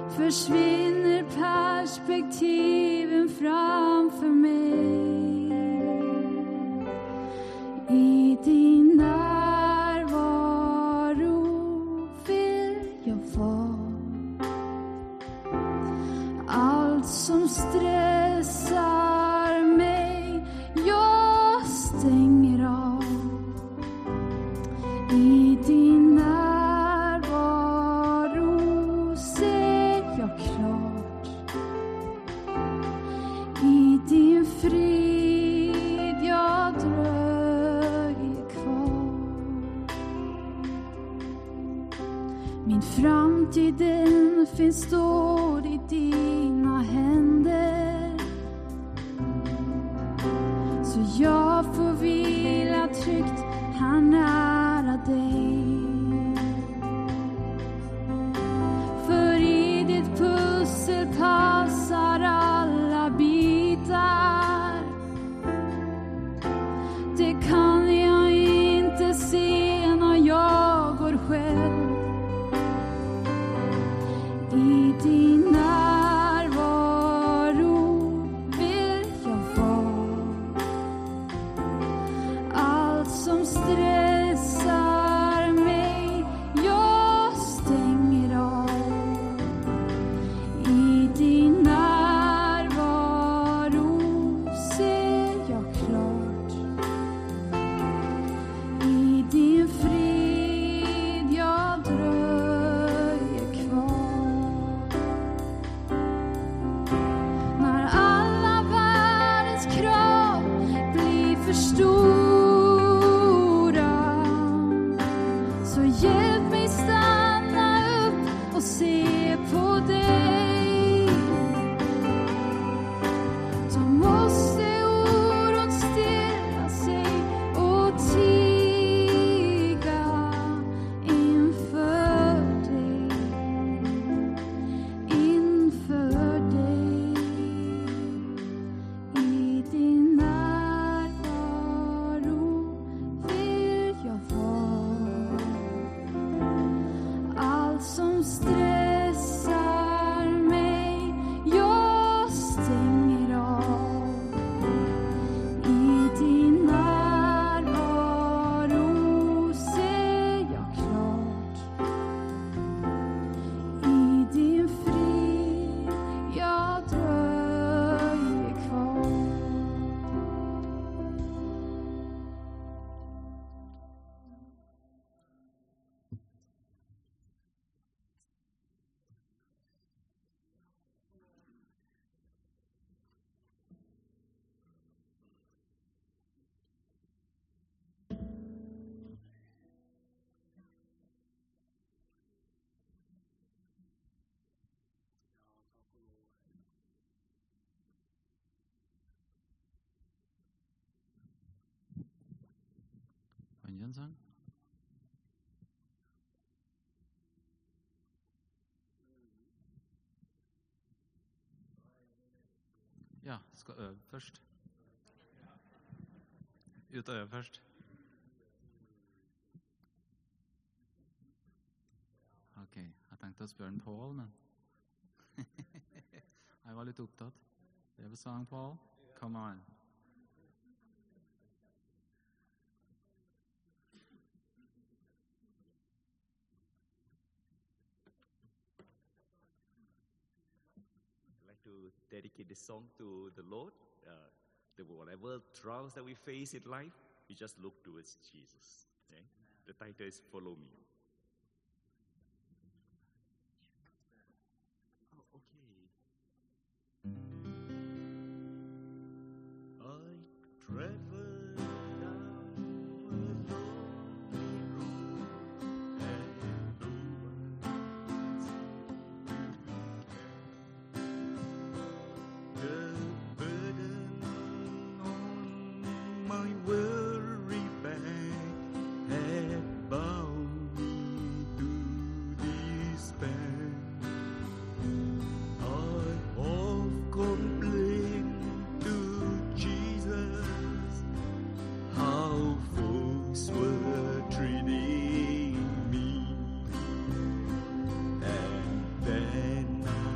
försvinner perspektiven framför mig. I din närvaro vill jag vara. Allt som stressar mig, jag stänger av. I din närvaro ser jag klart. I din frid jag dröjer kvar. Min framtid den finns står i dina händer. Så jag får vila tryggt här nära dig. För i ditt pussel passar alla bitar. Det kan jag inte se när jag går själv. I din närvaro vill jag vara. Allt som stressar mig, jag stänger av. I din närvaro ser jag klart. I din frid jag dröjer kvar. När alla världens krav blir för stora, så hjälp mig stanna upp och se på dig. Så måste oron stilla sig och tiga inför dig. Inför dig. I din närvaro vill jag vara. Allt som stressar mig, jag stänger av. I din närvaro ser jag klart. I din frid jag dröjer kvar. Jönsson? Ja, ska öva först. Ut och öva först. Okej, jag tänkte att spöra Paul, men jag var lite upptatt. Det var sång, Paul. Come on. To dedicate this song to the Lord. Whatever trials that we face in life, we just look towards Jesus. Okay? The title is Follow Me. Oh, okay. I travel down a lonely road, and no one the burden on my weary back had bound me to despair. I oft complained to Jesus how folks were treating me, and then I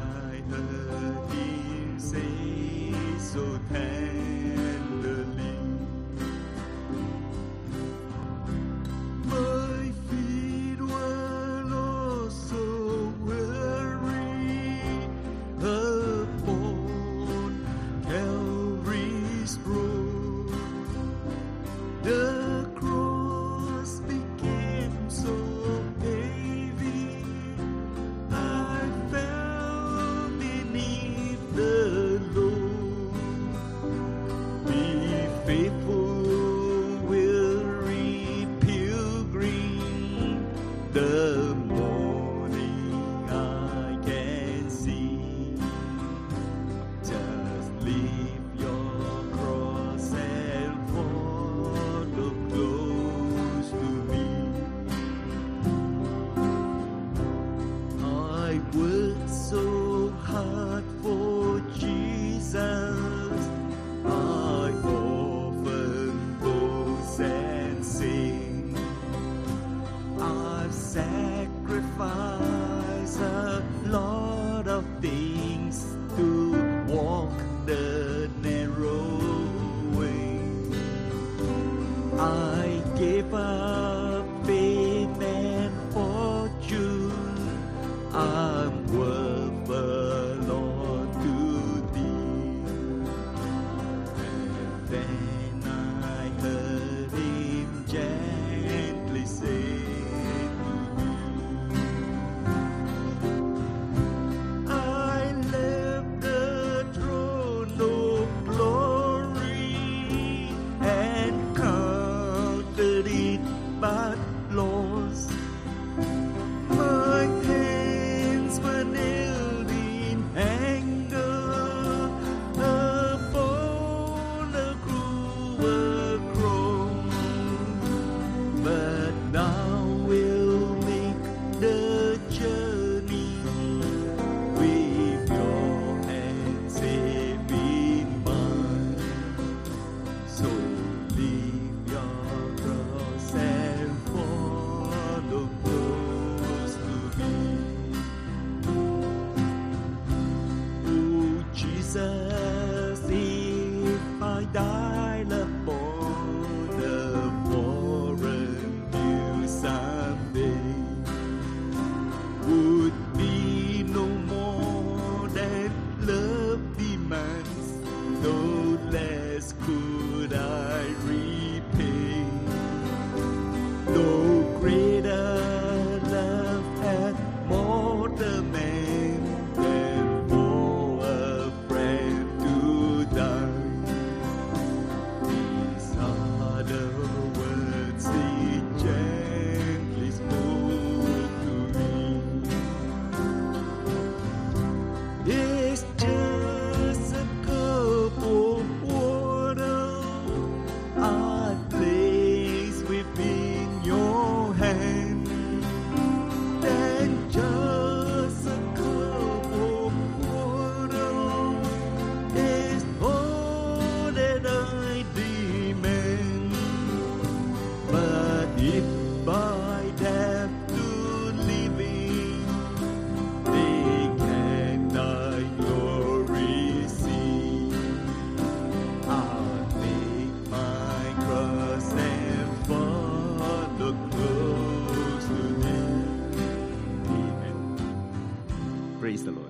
Praise the Lord.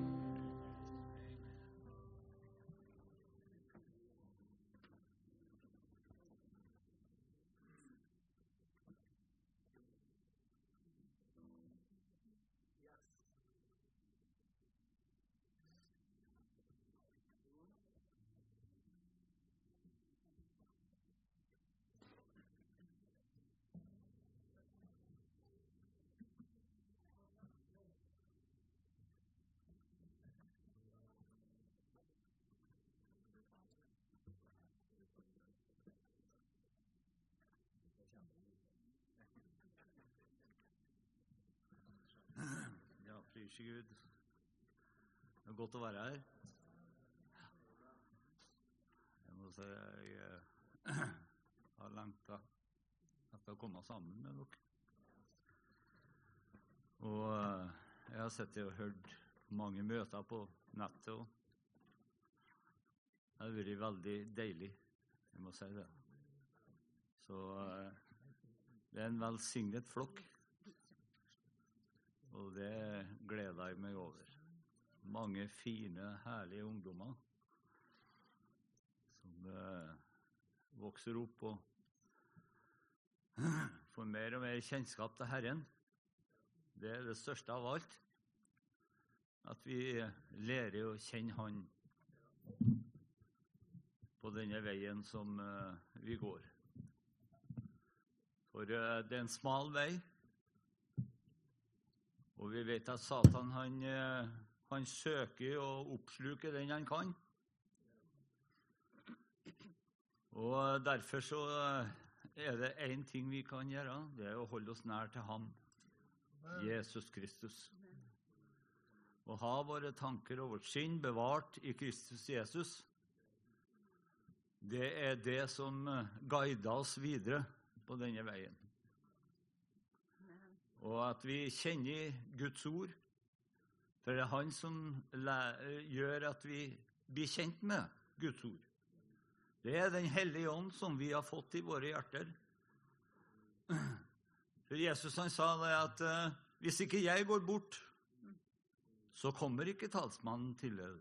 Ja, prise Gud. Det er godt å være her. Jeg må si jeg har lengtet etter å komme sammen med dere. Og jeg har sett og hørt mange møter på nettet, og det har vært veldig deilig, jeg må si det. Så det er en velsignet flokk. Og det gleder jeg meg over. Mange fine, herlige ungdommer som vokser opp og får mer og mer kjennskap til Herren. Det er det største av alt. At vi lærer å kjenne Han på denne veien som vi går. For det er en smal vei. Og vi vet at Satan, han søker og oppsluker den han kan. Og derfor så er det en ting vi kan gjøre, det er å holde oss nær til ham, Jesus Kristus. Og ha våre tanker og vårt sinn bevart i Kristus Jesus. Det er det som guider oss videre på denne veien. Og at vi kjenner Guds ord, for det er Han som gjør at vi blir kjent med Guds ord. Det er den hellige ånd som vi har fått i våre hjerter. For Jesus han sa det at hvis ikke jeg går bort, så kommer ikke talsmannen til dere.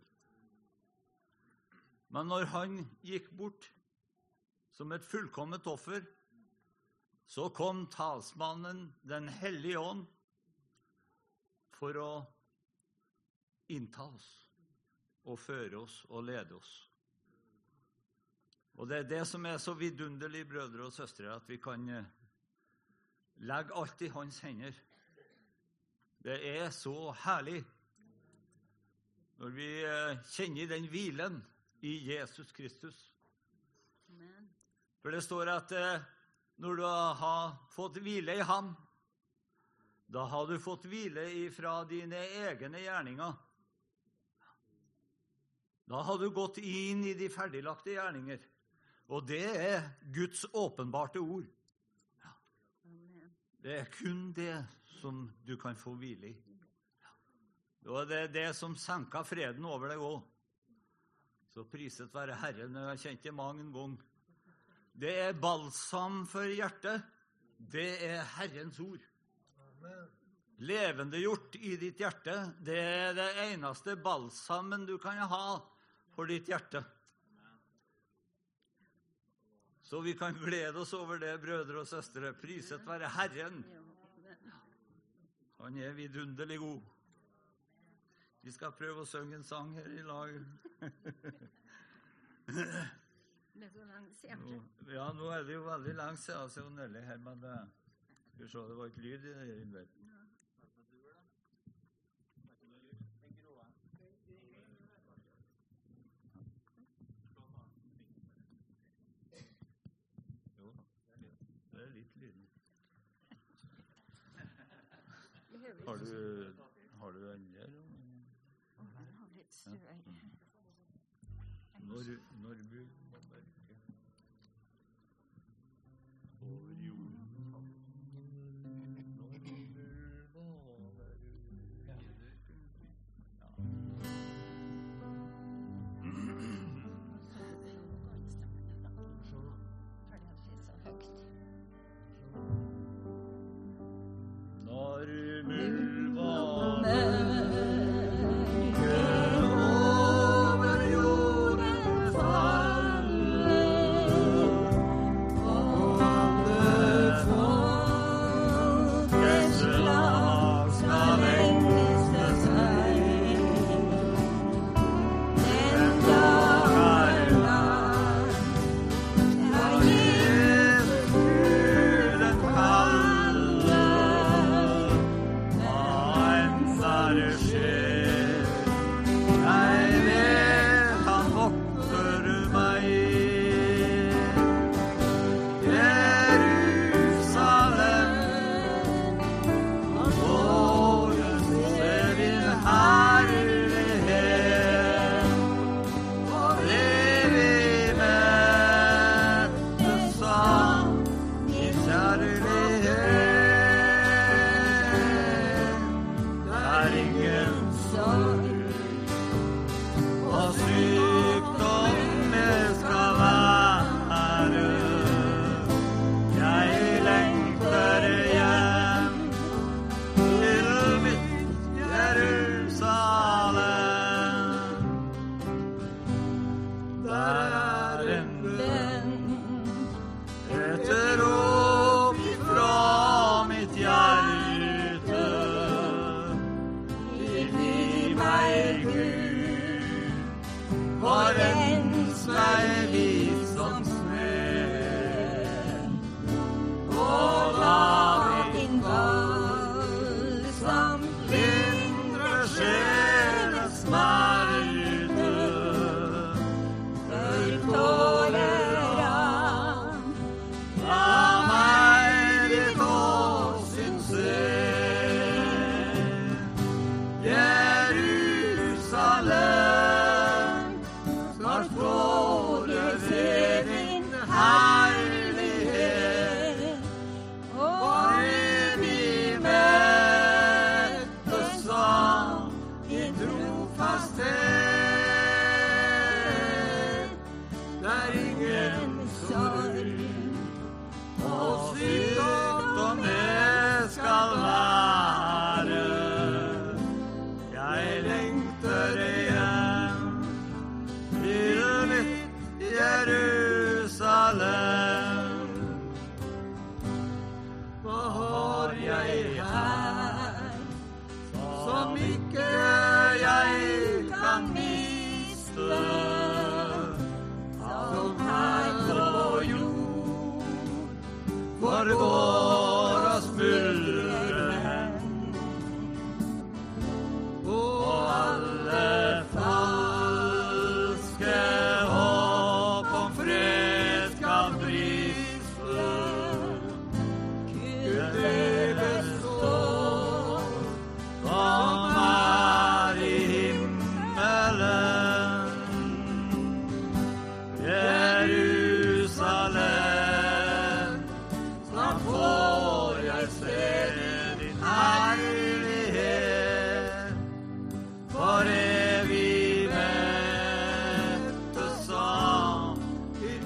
Men når han gikk bort som et fullkomment offer, så kom talsmannen, den hellige ånd, for å innta oss, og føre oss, og lede oss. Og det er det som er så vidunderlig, brødre og søstre, at vi kan legge alt i hans hender. Det er så herlig, når vi kjenner den hvilen i Jesus Kristus. For det står at når du har fått hvile i ham, da har du fått hvile ifra dine egne gjerninger. Da har du gått inn i de ferdiglagte gjerninger. Og det er Guds åpenbarte ord. Det er kun det som du kan få hvile i. Og det er det som senker freden over deg også. Så priset være Herren, jeg har kjent det mange ganger. Det er balsam for hjertet. Det er Herrens ord. Levendegjort i ditt hjerte. Det er det eneste balsamen du kan ha for ditt hjerte. Så vi kan glede oss over det, brødre og søstre. Priset være Herren. Han er vidunderlig god. Vi skal prøve å synge en sang her i lag. Ja, nå er det jo veldig langt siden, så nødvendig her, men skal vi se, det var ikke lyd i det innlegget. Jo, det er litt lyd. Har du den der? Når Gud må merke over jorden når Gud var Når mulvaner ingen sorg, og sykdom det skal være. Jeg lengter hjem til mitt Jerusalem. Der en venn, et rop fra mitt hjerte. Tilgi meg, Gud, for rens meg hvit som snø. Og la din balsam lindre sjelens smerte. For tårer av meg ditt åsyn se. Jerusalem, snart får jeg se din herlighet. Og evig møttes av din trofasthet. Der ingen sorg og sykdom det skal være. Jeg lengter hjem til mitt Jerusalem. Hva har jeg her som ikke jeg kan miste? Som her på jord forgår og smuldrer hen. Og alle falske håp om fred skal briste. Gud det består som er i himmelen. Jerusalem, snart får jeg se din herlighet. For evig møttes av din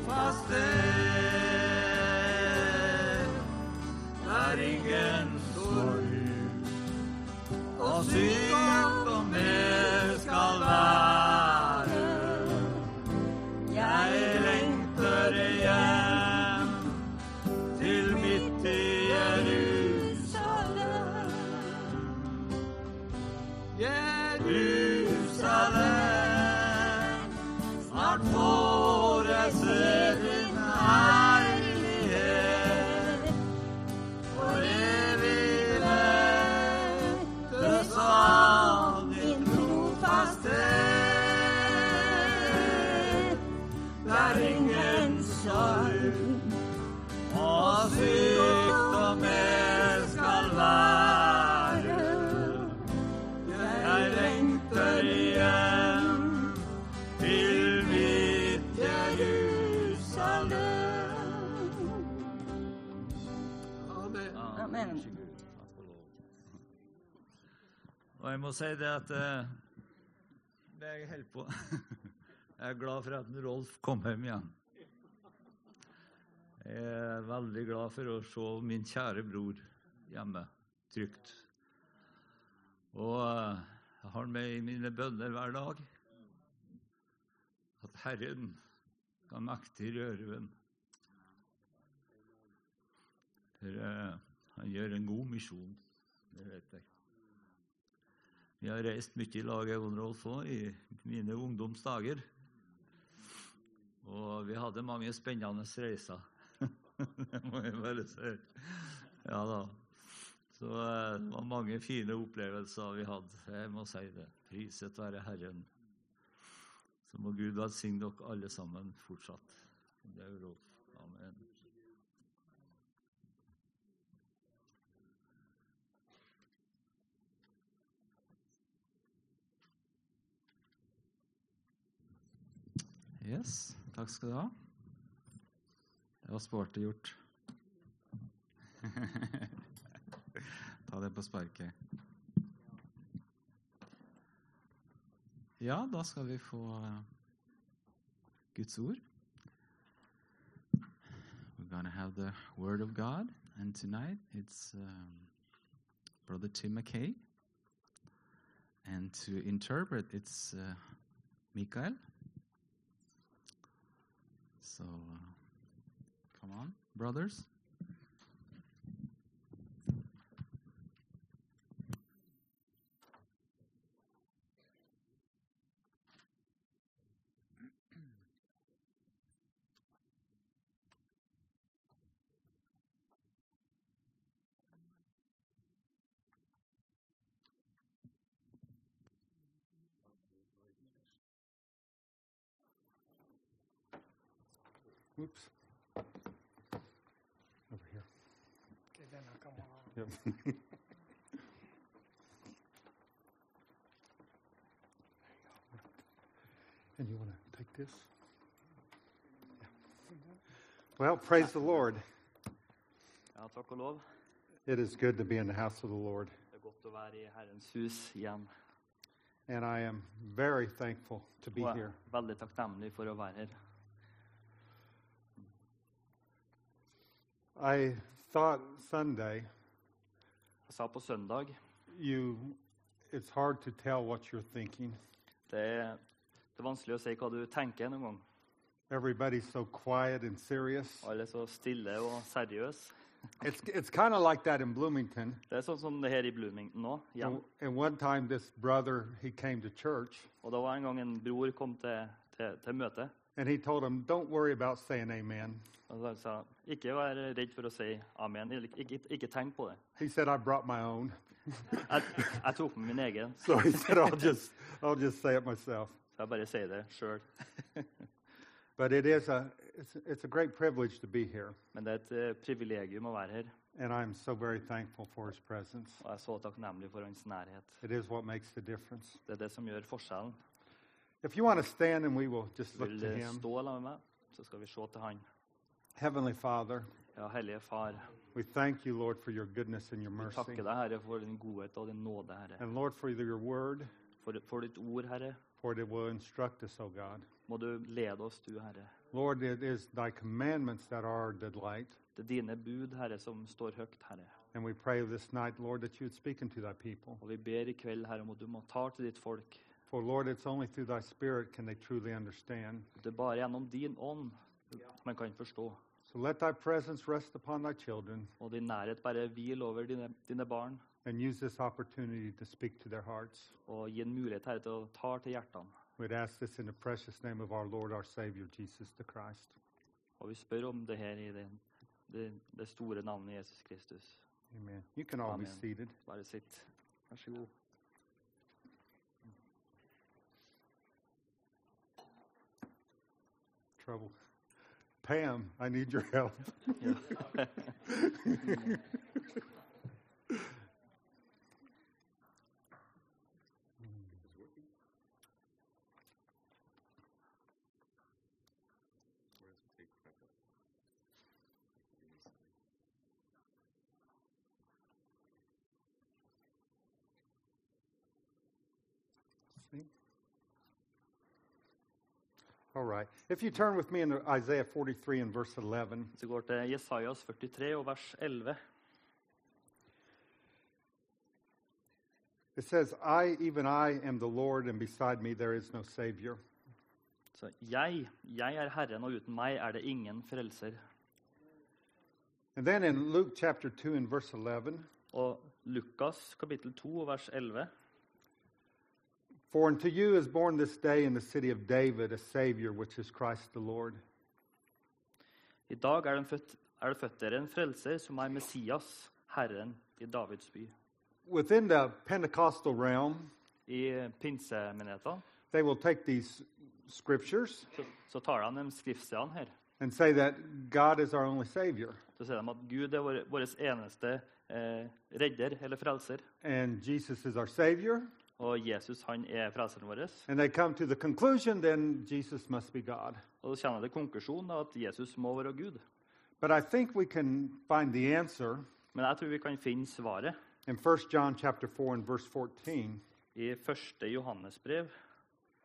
trofasthet. Der ingen sorg og sykdom mer skal være. Jeg lengter hjem til mitt Jerusalem. Jerusalem, snart får jeg se din herlighet. For evig møttes av din trofasthet. Der ingen sorg og sykdom mer skal være. Jeg lengter hjem til mitt Jerusalem. Amen. Og jeg må si det at det jeg holder på. Jeg er glad for at Rolf kom hjem igjen. Jeg er veldig glad for å se min kjære bror hjemme, trygt. Og jeg har med i mine bønner hver dag at Herren kan mektig røre den. For han gjør en god misjon, det vet jeg. Vi har reist mye i lag, jeg og Rolf, i mine ungdomsdager. Og vi hadde mange spennende reiser. Det må jeg bare si. Ja da. Så det var mange fine opplevelser vi hadde. Jeg må si det. Priset være Herren. Så må Gud velsigne dere alle sammen fortsatt. Det er Rolf. Amen. Yes, takk skal du ha. Det var sporty gjort. Ta det på sparket. Ja, da skal vi få Guds ord. We're going to have the Word of God, and tonight it's Brother Tim McKay. And to interpret, it's Mikael. So, come on, brothers. Oops. Over here. Okay, then I'll come along. Yep. And you want to take this? Yeah. Well, praise the Lord. Ja, takk og lov. It is good to be in the house of the Lord. Det godt å være i Herrens hus igjen. And I am very thankful to be Og jeg here. veldig takknemlig for å være her. I thought Sunday, Jeg sa på søndag, it's hard to tell what you're thinking. det er vanskelig å si hva du tenker noen gang. Everybody's so quiet and serious. Alle er så stille og seriøse. It's kind of like that in Bloomington. Det er sånn som det her i Bloomington nå, igjen. And one time this brother, he came to church, Og da var en gang en bror kom til møte, and he told him, don't worry about saying amen. og så sa han, ikke vær redd for å si amen, ikke tenk på det. He said, I brought my own. Jeg tok med min egen, So he said, I'll just say it myself. så jeg bare sier det selv. But it's a great privilege to be here, Men det er et privilegium å være her, and I'm so very thankful for his presence. og jeg er så takknemlig for hans nærhet. It is what makes the difference. Det er det som gjør forskjellen. If you want to stand, and we will just look Vil to du him. stå sammen med meg, så skal vi se til han. Heavenly Father, Ja, Hellige Far, we thank you, Lord, for your goodness and your vi mercy. takker deg, Herre, for din godhet og din nåde, Herre. And Lord, for your word, For ditt ord, Herre, for it will instruct us, O God. må du lede oss, du, Herre. Lord, it is thy commandments that are our delight. Det er dine bud, Herre, som står høyt, Herre. And we pray this night, Lord, that you would speak into thy people. Og vi ber i kveld, Herre, om at du må ta til ditt folk. For, Lord, it's only through thy Spirit can they truly understand. Det er bare gjennom din ånd man kan forstå. So let thy presence rest upon thy children, Og din nærhet bare hvil over dine barn, and use this opportunity to speak to their hearts. og gi en mulighet, Herre, til å ta til hjertene. We'd ask this in the precious name of our Lord, our Savior, Jesus the Christ. Og vi spør om det her i det store navnet Jesus Kristus. Amen. You can all be Amen. seated. Bare sitt. Vær så god. Trouble. Pam, I need your help. Ja. See? All right. If you turn with me in Isaiah 43 and verse 11, Så går til Jesajas 43 og vers 11. it says, even I am the Lord, and beside me there is no Savior. Så jeg er Herren, og uten meg er det ingen frelser. And then in Luke chapter 2 and verse 11, Og Lukas kapittel 2 vers 11. for unto you is born this day in the city of David a Savior, which is Christ the Lord. I dag er det født dere en frelser som er Messias, Herren i Davids by. Within the Pentecostal realm, I pinsemenigheten they will take these scriptures så tar han de skriftstedene her. and say that God is our only Savior, Så sier de at Gud er vår eneste redder eller frelser. and Jesus is our Savior. Og Jesus han er frelseren vår. And they come to the conclusion, then Jesus must be God. Og så kjenner det konklusjonen at Jesus må være Gud. But I think we can find the answer Men jeg tror vi kan finne svaret in 1 John chapter 4 and verse 14. i 1. Johannes brev,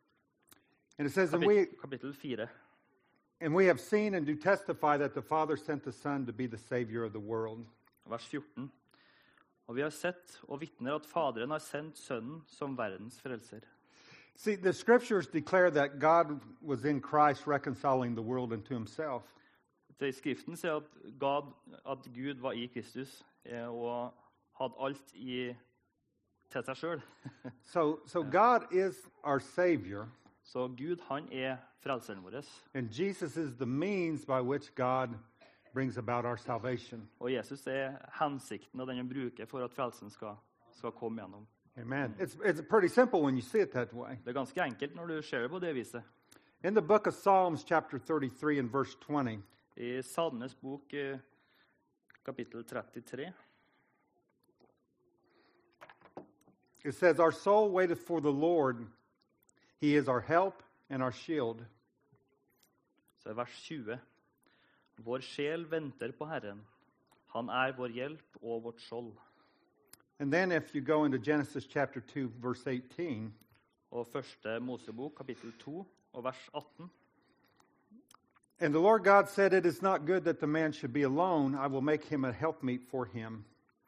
And it says, kapittel 4. And we have seen and do testify that the Father sent the Son to be the Savior of the world. Vers 14. Og vi har sett og vitner at Faderen har sendt Sønnen som verdens frelser. See, the scriptures declare that God was in Christ reconciling the world unto himself. Det I Skriften sier at Gud var I Kristus og hadde alt til seg selv. So God is our Savior, Så Gud, han frelseren vår. and Jesus is the means by which God brings about our salvation. Og Jesus hensikten og den han bruker for at frelsen skal komme gjennom. Amen. It's pretty simple when you see it that way. Det ganske enkelt når du ser det på det viset. In the book of Psalms, chapter 33 and verse 20, I Salmenes bok, kapittel 33, it says, Our soul waiteth for the Lord. He is our help and our shield. så vers 20. Vår sjel venter på Herren. Han vår hjelp og vårt skjold. And then if you go into Genesis chapter 2, verse 18, Og første Mosebok, kapittel 2, og vers 18. and the Lord God said, It is not good that the man should be alone. I will make him a helpmeet for him.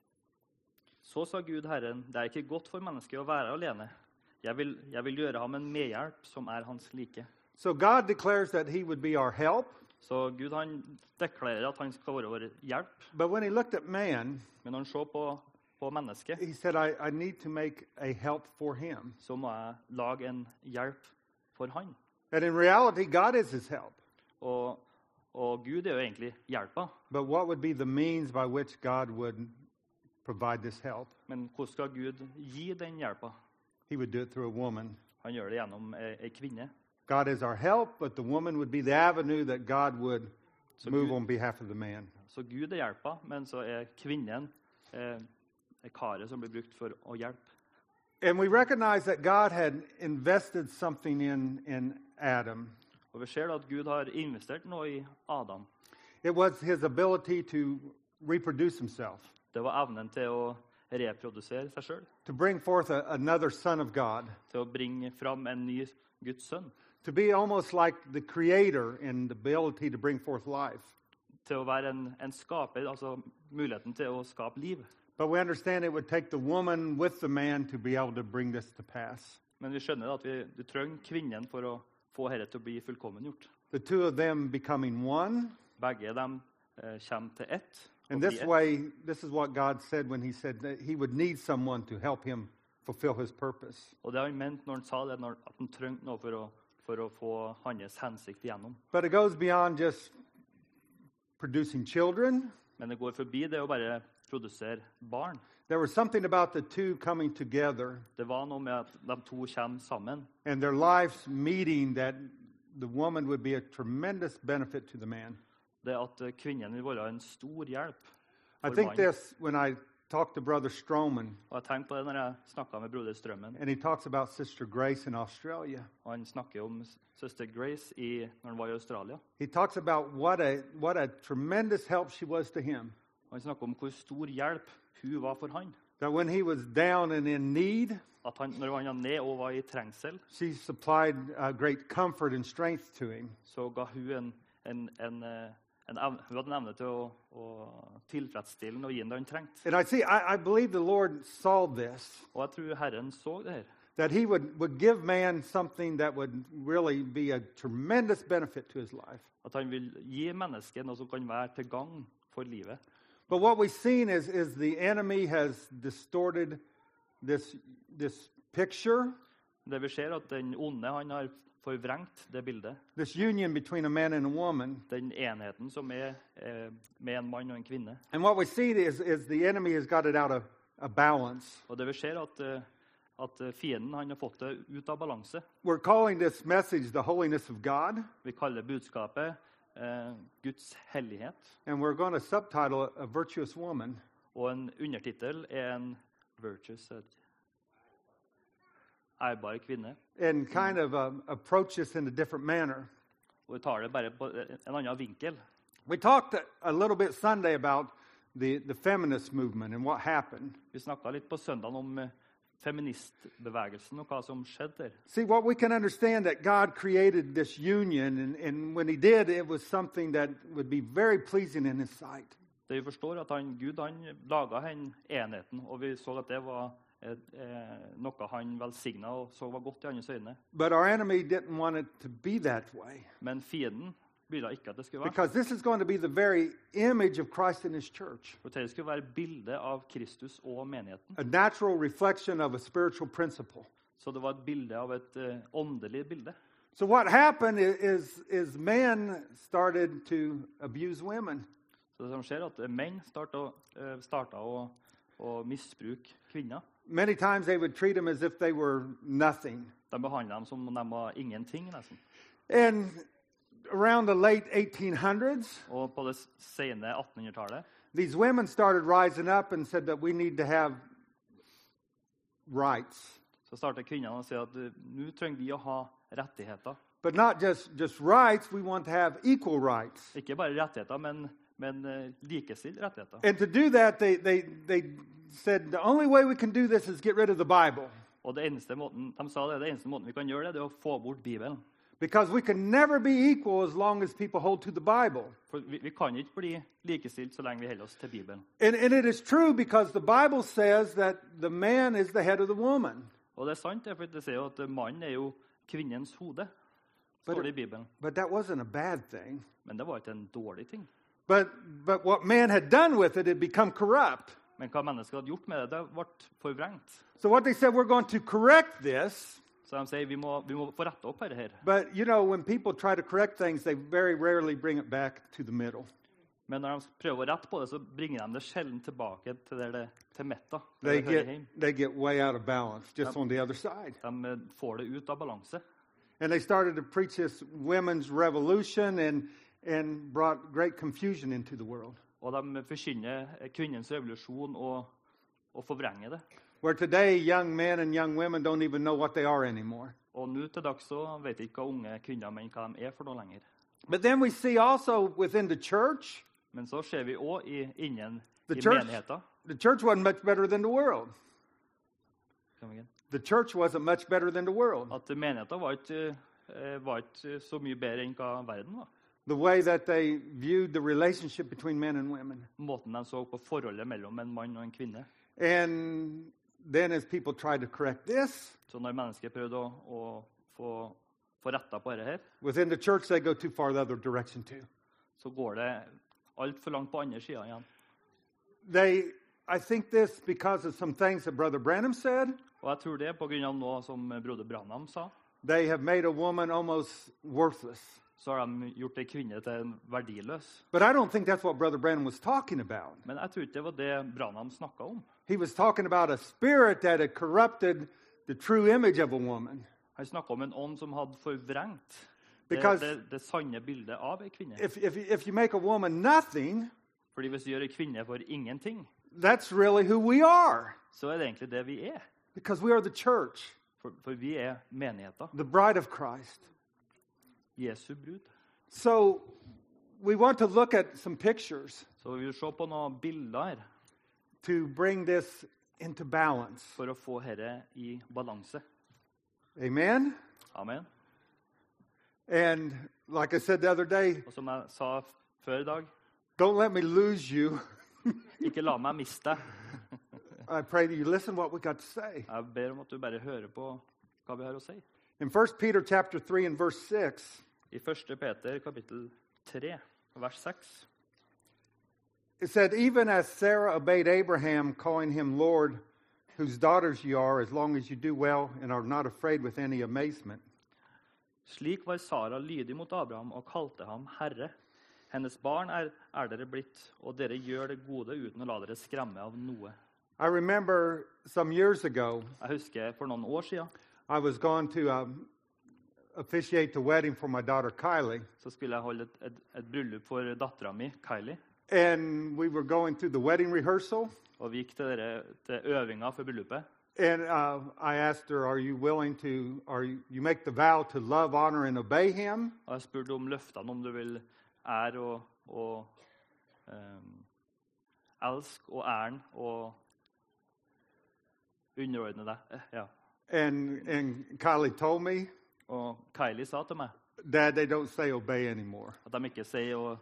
Så sa Gud Herren, det ikke godt for mennesket å være alene. Jeg vil gjøre ham en medhjelp som hans like. So God declares that he would be our help. Så Gud han deklarerer at han skal være vår hjelp. But when he looked at man, Men når han så på mennesket, he said, I need to make a help for him. så må jeg lage en hjelp for han. And in reality, God is his help. Og Gud jo egentlig hjelpa. But what would be the means by which God would provide this help? Men hvordan skal Gud gi den hjelpa? He would do it through a woman. Han gjør det gjennom en kvinne. God is our help, but the woman would be the avenue that God would move on behalf of the man. Så Gud hjelpa, men så kvinnen karet som blir brukt for å hjelpe. And we recognize that God had invested something in Adam. Og vi ser at Gud har investert noe I Adam. It was his ability to reproduce himself, Det var evnen til å reprodusere seg selv, to bring forth another son of God, til å bringe fram en ny Guds sønn, to be almost like the creator in the ability to bring forth life. til å være en skaper, altså muligheten til å skape liv. But we understand it would take the woman with the man to be able to bring this to pass. Men vi skjønner at du trenger kvinnen for å få dette til å bli fullkommengjort. The two of them becoming one. Begge dem kommer til ett. And this way, this is what God said when he said that he would need someone to help him fulfill his purpose. Og det har han ment når han sa det, at han trengte noe for å få hans hensikt igjennom. But it goes beyond just producing children. Men det går forbi det å bare produsere barn. There was something about the two coming together Det var noe med at de to kommer sammen, and their lives meeting that the woman would be a tremendous benefit to the man. det at kvinnen vil være en stor hjelp I for think mannen. this when I talked to Brother Stroman, Og jeg tenkte på det når jeg snakket med broder Strømmen, and he talks about Sister Grace in Australia. og han snakker om søster Grace når han var I Australia. He talks about what a tremendous help she was to him. Og han snakker om hvor stor hjelp hun var for han. That when he was down and in need, At når han var ned og var I trengsel, she supplied great comfort and strength to him. så ga hun hun hadde en evne til å tilfredsstille og gi ham det han trengte. And I believe the Lord saw this, Og jeg tror Herren så det her. that he would give man something that would really be a tremendous benefit to his life. At han vil gi mennesket noe som kan være til gang for livet. But what we've seen is the enemy has distorted this picture, Det vi ser at den onde han har forvrengt det bildet. this union between a man and a woman. Den enheten som med en mann og en kvinne. And what we see is the enemy has got it out of balance. Og det vi ser at fienden han har fått det ut av balanse. We're calling this message the holiness of God, Vi kaller budskapet Guds hellighet. and we're going to subtitle it A Virtuous Woman. Og en undertitel en virtuous, ærbar kvinne. And kind of approach this in a different manner. Og vi tar det bare på en annen vinkel. We talked a little bit Sunday about the feminist movement and what happened. Vi snakket litt på søndagen om feministbevegelsen og hva som skjedde der. See, what we can understand that God created this union, and when he did, it was something that would be very pleasing in his sight. Det vi forstår at Gud laget den enheten, og vi så at det var noe han velsignet og så var godt i hans øyne. But our enemy didn't want it to be that way. Men fienden ville ikke at det skulle være. Because this is going to be the very image of Christ in his church. For det skulle være bildet av Kristus og menigheten. A natural reflection of a spiritual principle. Så det var et bilde av et åndelig bilde. So what happened is men started to abuse women. Så det som skjer at menn startet å misbruke kvinner. Many times they would treat them as if they were nothing. De behandlet dem som om de var ingenting nesten. And around the late 1800s, Og på det sene 1800-tallet these women started rising up and said that we need to have rights. så startet kvinnene å si at nå trenger vi å ha rettigheter. But not just rights, we want to have equal rights. Ikke bare rettigheter, men likestilt rettigheter. And to do that, they said the only way we can do this is get rid of the Bible. Og det eneste måten, de sa det eneste måten vi kan gjøre det er å få bort Bibelen. Because we can never be equal as long as people hold to the Bible. For vi kan ikke bli likestilt så lenge vi holder oss til Bibelen. And it is true because the Bible says that the man is the head of the woman. Og det er sant, for det sier jo at mannen er jo kvinnens hode, står det i Bibelen. But that wasn't a bad thing. Men det var ikke en dårlig ting. But what man had done with it had become corrupt. Men hva mennesker hadde gjort med det, det ble forvrengt. So what they said, we're going to correct this. Så de sier vi må få rette opp dette her. But, you know, when people try to correct things, they very rarely bring it back to the middle. Men når de prøver å rette på det, så bringer de det sjelden tilbake til der det til metta. They get way out of balance, just on the other side. De får det ut av balanse. And they started to preach this women's revolution and brought great confusion into the world. Og de forkynner kvinnens revolusjon og forvrenger det. Where today young men and young women don't even know what they are anymore. Og nå til dags så vet ikke hva unge kvinner men hva de er for noe lenger. But then we see also within the church, Men så ser vi også innen the i church, menigheten. the church wasn't much better than the world. Kom igjen. The church wasn't much better than the world. At menigheten var ikke så mye bedre enn hva verden var. The way that they viewed the relationship between men and women. Måten de så på forholdet mellom en mann og en kvinne. And then as people tried to correct this, Så når mennesker prøvde å få rettet på dette her, within the church they go too far the other direction too. så går det alt for langt på andre siden igjen. I think this because of some things that Brother Branham said. Og jeg tror det er på grunn av noe som broder Branham sa. They have made a woman almost worthless. Så har de gjort en kvinne til en verdiløs. But I don't think that's what Brother Branham was talking about. Men jeg tror ikke det var det Branham snakket om. He was talking about a spirit that had corrupted the true image of a woman. Han snakket om en ånd som hadde forvrengt det sanne bildet av en kvinne. If you make a woman nothing, Fordi hvis du gjør en kvinne for ingenting, that's really who we are. så er det egentlig det vi er. Because we are the church, For vi er menigheten. the bride of Christ. Jesu brud. So we want to look at some pictures Så vi vil se på noen bilder her to bring this into balance. for å få dette i balanse. Amen? Amen. And like I said the other day, Og som jeg sa før i dag, don't let me lose you. ikke la meg miste deg. I pray that you listen to what we got to say. Jeg ber om at du bare hører på hva vi har å si. In 1 Peter chapter 3 and verse 6, I 1. Peter kapittel 3, vers 6, it said, even as Sarah obeyed Abraham, calling him Lord, whose daughters you are, as long as you do well and are not afraid with any amazement. Slik var Sara lydig mot Abraham og kalte ham Herre. Hennes barn er dere blitt, og dere gjør det gode uten å la dere skremme av noe. I remember some years ago, Jeg husker for noen år siden, I was going to officiate the wedding for my daughter Kylie. så skulle jeg holde et bryllup for datteren min, Kylie. And we were going through the wedding rehearsal. Og vi gikk til øvinga for bryllupet. And I asked her, are you willing to, you make the vow to love, honor, and obey him? Og jeg spurte om løftene, om du vil ære og elske og æren og underordne deg. Ja. And Kylie told me, Og Kylie sa til meg Dad, they don't say obey anymore. at de ikke sier å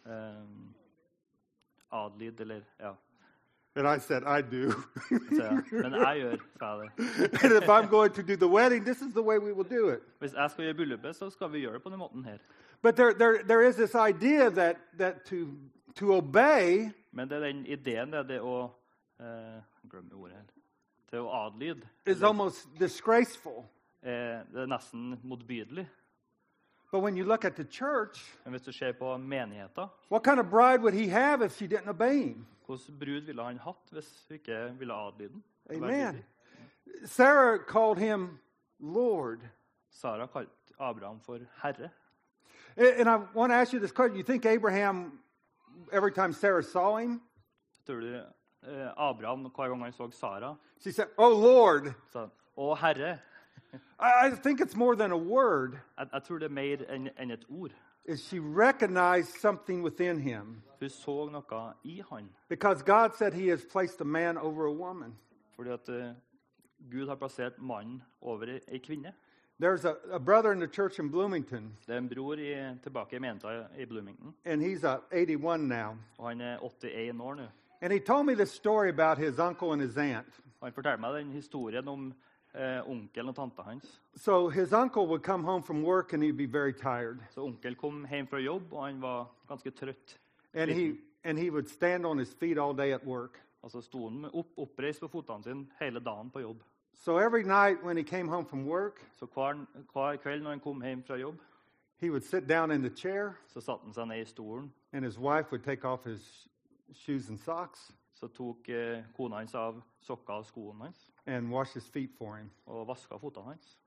adlyd, eller ja. And I said, I do. Så, ja. Men jeg gjør sa jeg det. And if I'm going to do the wedding, this is the way we will do it. Hvis jeg skal gjøre bryllupet, så skal vi gjøre det på den måten her. But there is this idea that to obey Men det er den ideen, det å glemme ordet her, til å adlyd. is almost disgraceful. Det er nesten motbydelig. But when you look at the church, Men hvis du ser på menigheten, what kind of bride would he have if she didn't obey him? hvordan brud ville han hatt hvis hun ikke ville adlyde den? Og være Amen. lydig? Sarah called him Lord. Sara kalte Abraham for herre. And I want to ask you this question. You think Abraham, every time Sarah saw him, Tror du Abraham, hver gang han så Sara, she said, oh, Lord. sa han, å herre? I think it's more than a word. Jeg tror det er mer enn et ord. Is she recognized something within him? Hun så noe i han. Because God said he has placed a man over a woman. Fordi at Gud har plassert mannen over ei kvinne. There's a brother in the church in Bloomington, Det er en bror tilbake i menigheten i Bloomington, and he's 81 now. og han er 81 år nå. And he told me this story about his uncle and his aunt. Og han forteller meg den historien om onkelen og tanta hans. So his uncle would come home from work and he'd be very tired. Så onkel kom hjem fra jobb, og han var ganske trøtt. And he would stand on his feet all day at work. Og så sto han oppreist på fotene sine hele dagen på jobb. So every night when he came home from work, Så hver kveld når han kom hjem fra jobb, he would sit down in the chair så satte han seg ned i stolen. and his wife would take off his shoes and socks Så tok kona hans av sokker og skoene hans, and wash his feet for him. og vasket fotene hans.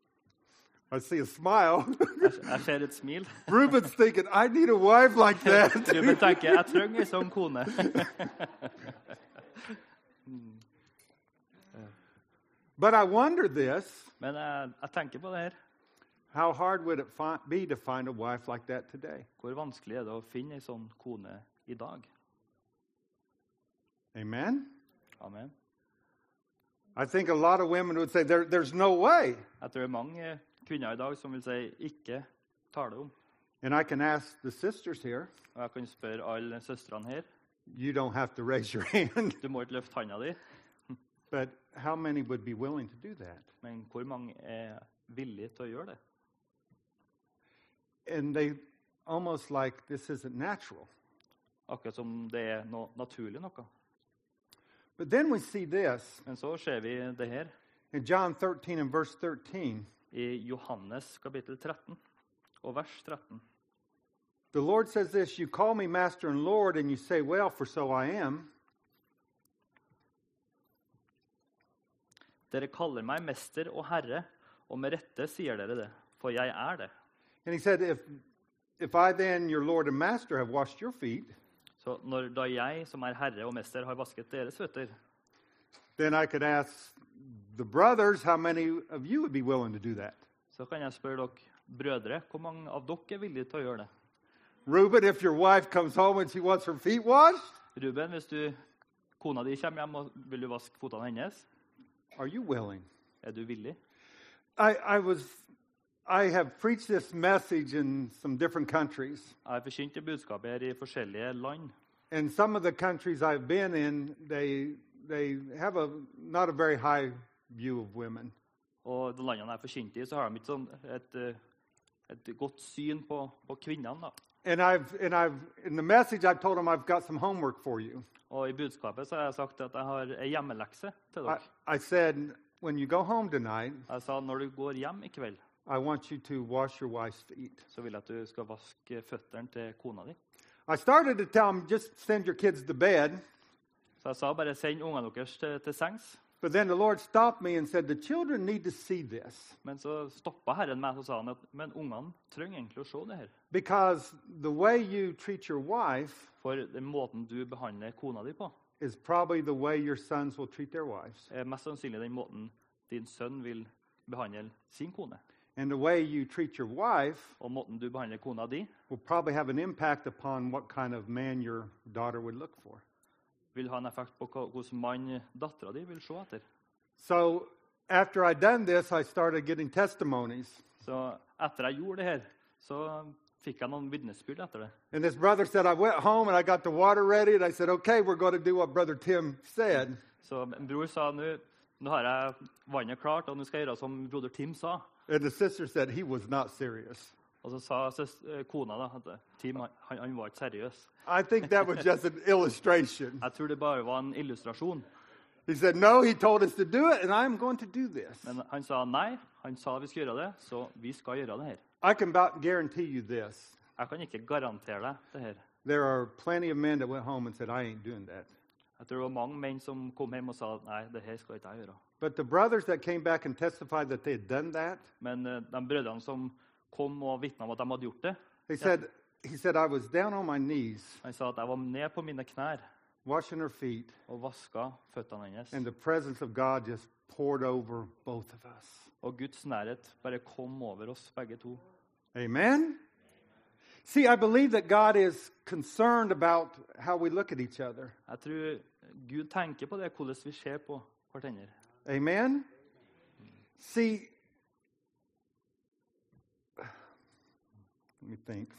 I see a smile. Jeg ser et smil. Ruben's thinking, I need a wife like that. Ruben tenker, jeg trenger en sånn kone. But I wonder this, Men jeg tenker på det her. how hard would it be to find a wife like that today? Hvor vanskelig er det å finne en sånn kone i dag? Amen? Amen. I think a lot of women would say, there's no way. Jeg tror det er mange kvinner i dag som vil si ikke tale om. And I can ask the sisters here, Og jeg kan spørre alle søstrene her. you don't have to raise your hand, Du må ikke løfte handa di, but how many would be willing to do that? men hvor mange er villige til å gjøre det? And they almost like this isn't natural. Akkurat som det er noe naturlig noe. But then we see this Men så ser vi det her in John 13 and verse 13. i Johannes kapittel 13 og vers 13. The Lord says this, you call me Master and Lord, and you say, well, for so I am. Dere kaller meg mester og herre, og med rette sier dere det, for jeg er det. And he said, if I then, your Lord and Master, have washed your feet, Så da jeg som er herre og mester har vasket deres føtter, then I could ask the brothers, how many of you would be willing to do that? så kan jeg spørre dere brødre, hvor mange av dere er villige til å gjøre det? Reuben, if your wife comes home and she wants her feet washed, Ruben, hvis kona di kommer hjem og vil du vaske fotene hennes, are you willing? er du villig? I have preached this message in some different countries. Jeg har forkynt det budskapet her i forskjellige land. And some of the countries I've been in, they have not a very high view of women. Og de landene jeg har forkynt i, så har de ikke sånn et godt syn på kvinnene. Da. And in the message I've told them I've got some homework for you. Og i budskapet så har jeg sagt at jeg har en hjemmelekse til dere. I said, when you go home tonight, Jeg sa når du går hjem i kveld, I want you to wash your wife's feet. så vil jeg at du skal vaske føttene til kona di. I started to tell them, just send your kids to bed. Så jeg sa bare send ungene deres til sengs. But then the Lord stopped me and said, the children need to see this. Men så stoppet Herren meg og sa han at men ungene trenger egentlig å se det her. Because the way you treat your wife For den måten du behandler kona di på, is probably the way your sons will treat their wives. er mest sannsynlig den måten din sønn vil behandle sin kone. And the way you treat your wife Og måten du behandler kona di, will probably have an impact upon what kind of man your daughter would look for. vil ha en effekt på hvordan mann dattera di vil se etter. So after I done this, I started getting testimonies. Så etter jeg gjorde det her, så fikk jeg noen vitnesbyrd etter det. And this brother said, I went home and I got the water ready. And I said, okay, we're going to do what Brother Tim said. Så en bror sa, nå har jeg vannet klart, og nå skal jeg gjøre som broder Tim sa. And the sister said he was not serious. Og så sa kona da, at Tim, han var ikke seriøs. I think that was just an illustration. Jeg tror det bare var en illustrasjon. He said, no, he told us to do it, and I'm going to do this. Men han sa nei, han sa vi skal gjøre det, så vi skal gjøre det her. I can about guarantee you this. Jeg kan ikke garantere deg det her. There are plenty of men that went home and said, I ain't doing that. Jeg tror det var mange menn som kom hjem og sa, nei, det her skal ikke jeg gjøre. But the brothers that came back and testified that they had done that, Men de brødrene som kom og vittnet om at de hadde gjort det, he said, I was down on my knees, han sa at jeg var ned på mine knær washing her feet, og vasket føttene hennes. and the presence of God just poured over both of us. Og Guds nærhet bare kom over oss begge to. Amen? See, I believe that God is concerned about how we look at each other. Jeg tror Gud tenker på det, hvordan vi ser på hverandre. Amen? See, let me think.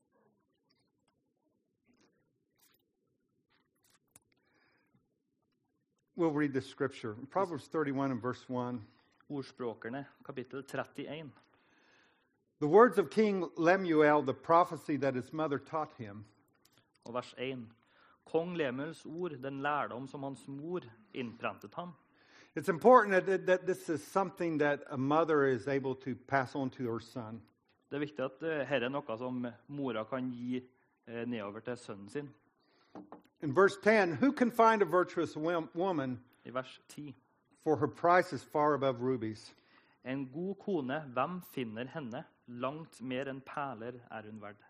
We'll read the scripture. Proverbs 31 and verse 1. Ordspråkerne, kapittel 31. The words of King Lemuel, the prophecy that his mother taught him. Og vers 1. Kong Lemuels ord, den lærdom som hans mor innprentet ham. It's important that this is something that a mother is able to pass on to her son. Det er viktig at dette er noe som mora kan gi nedover til sønnen sin. In verse 10, who can find a virtuous woman, I vers 10. for her price is far above rubies? En god kone, hvem finner henne? Langt mer enn perler er hun verd.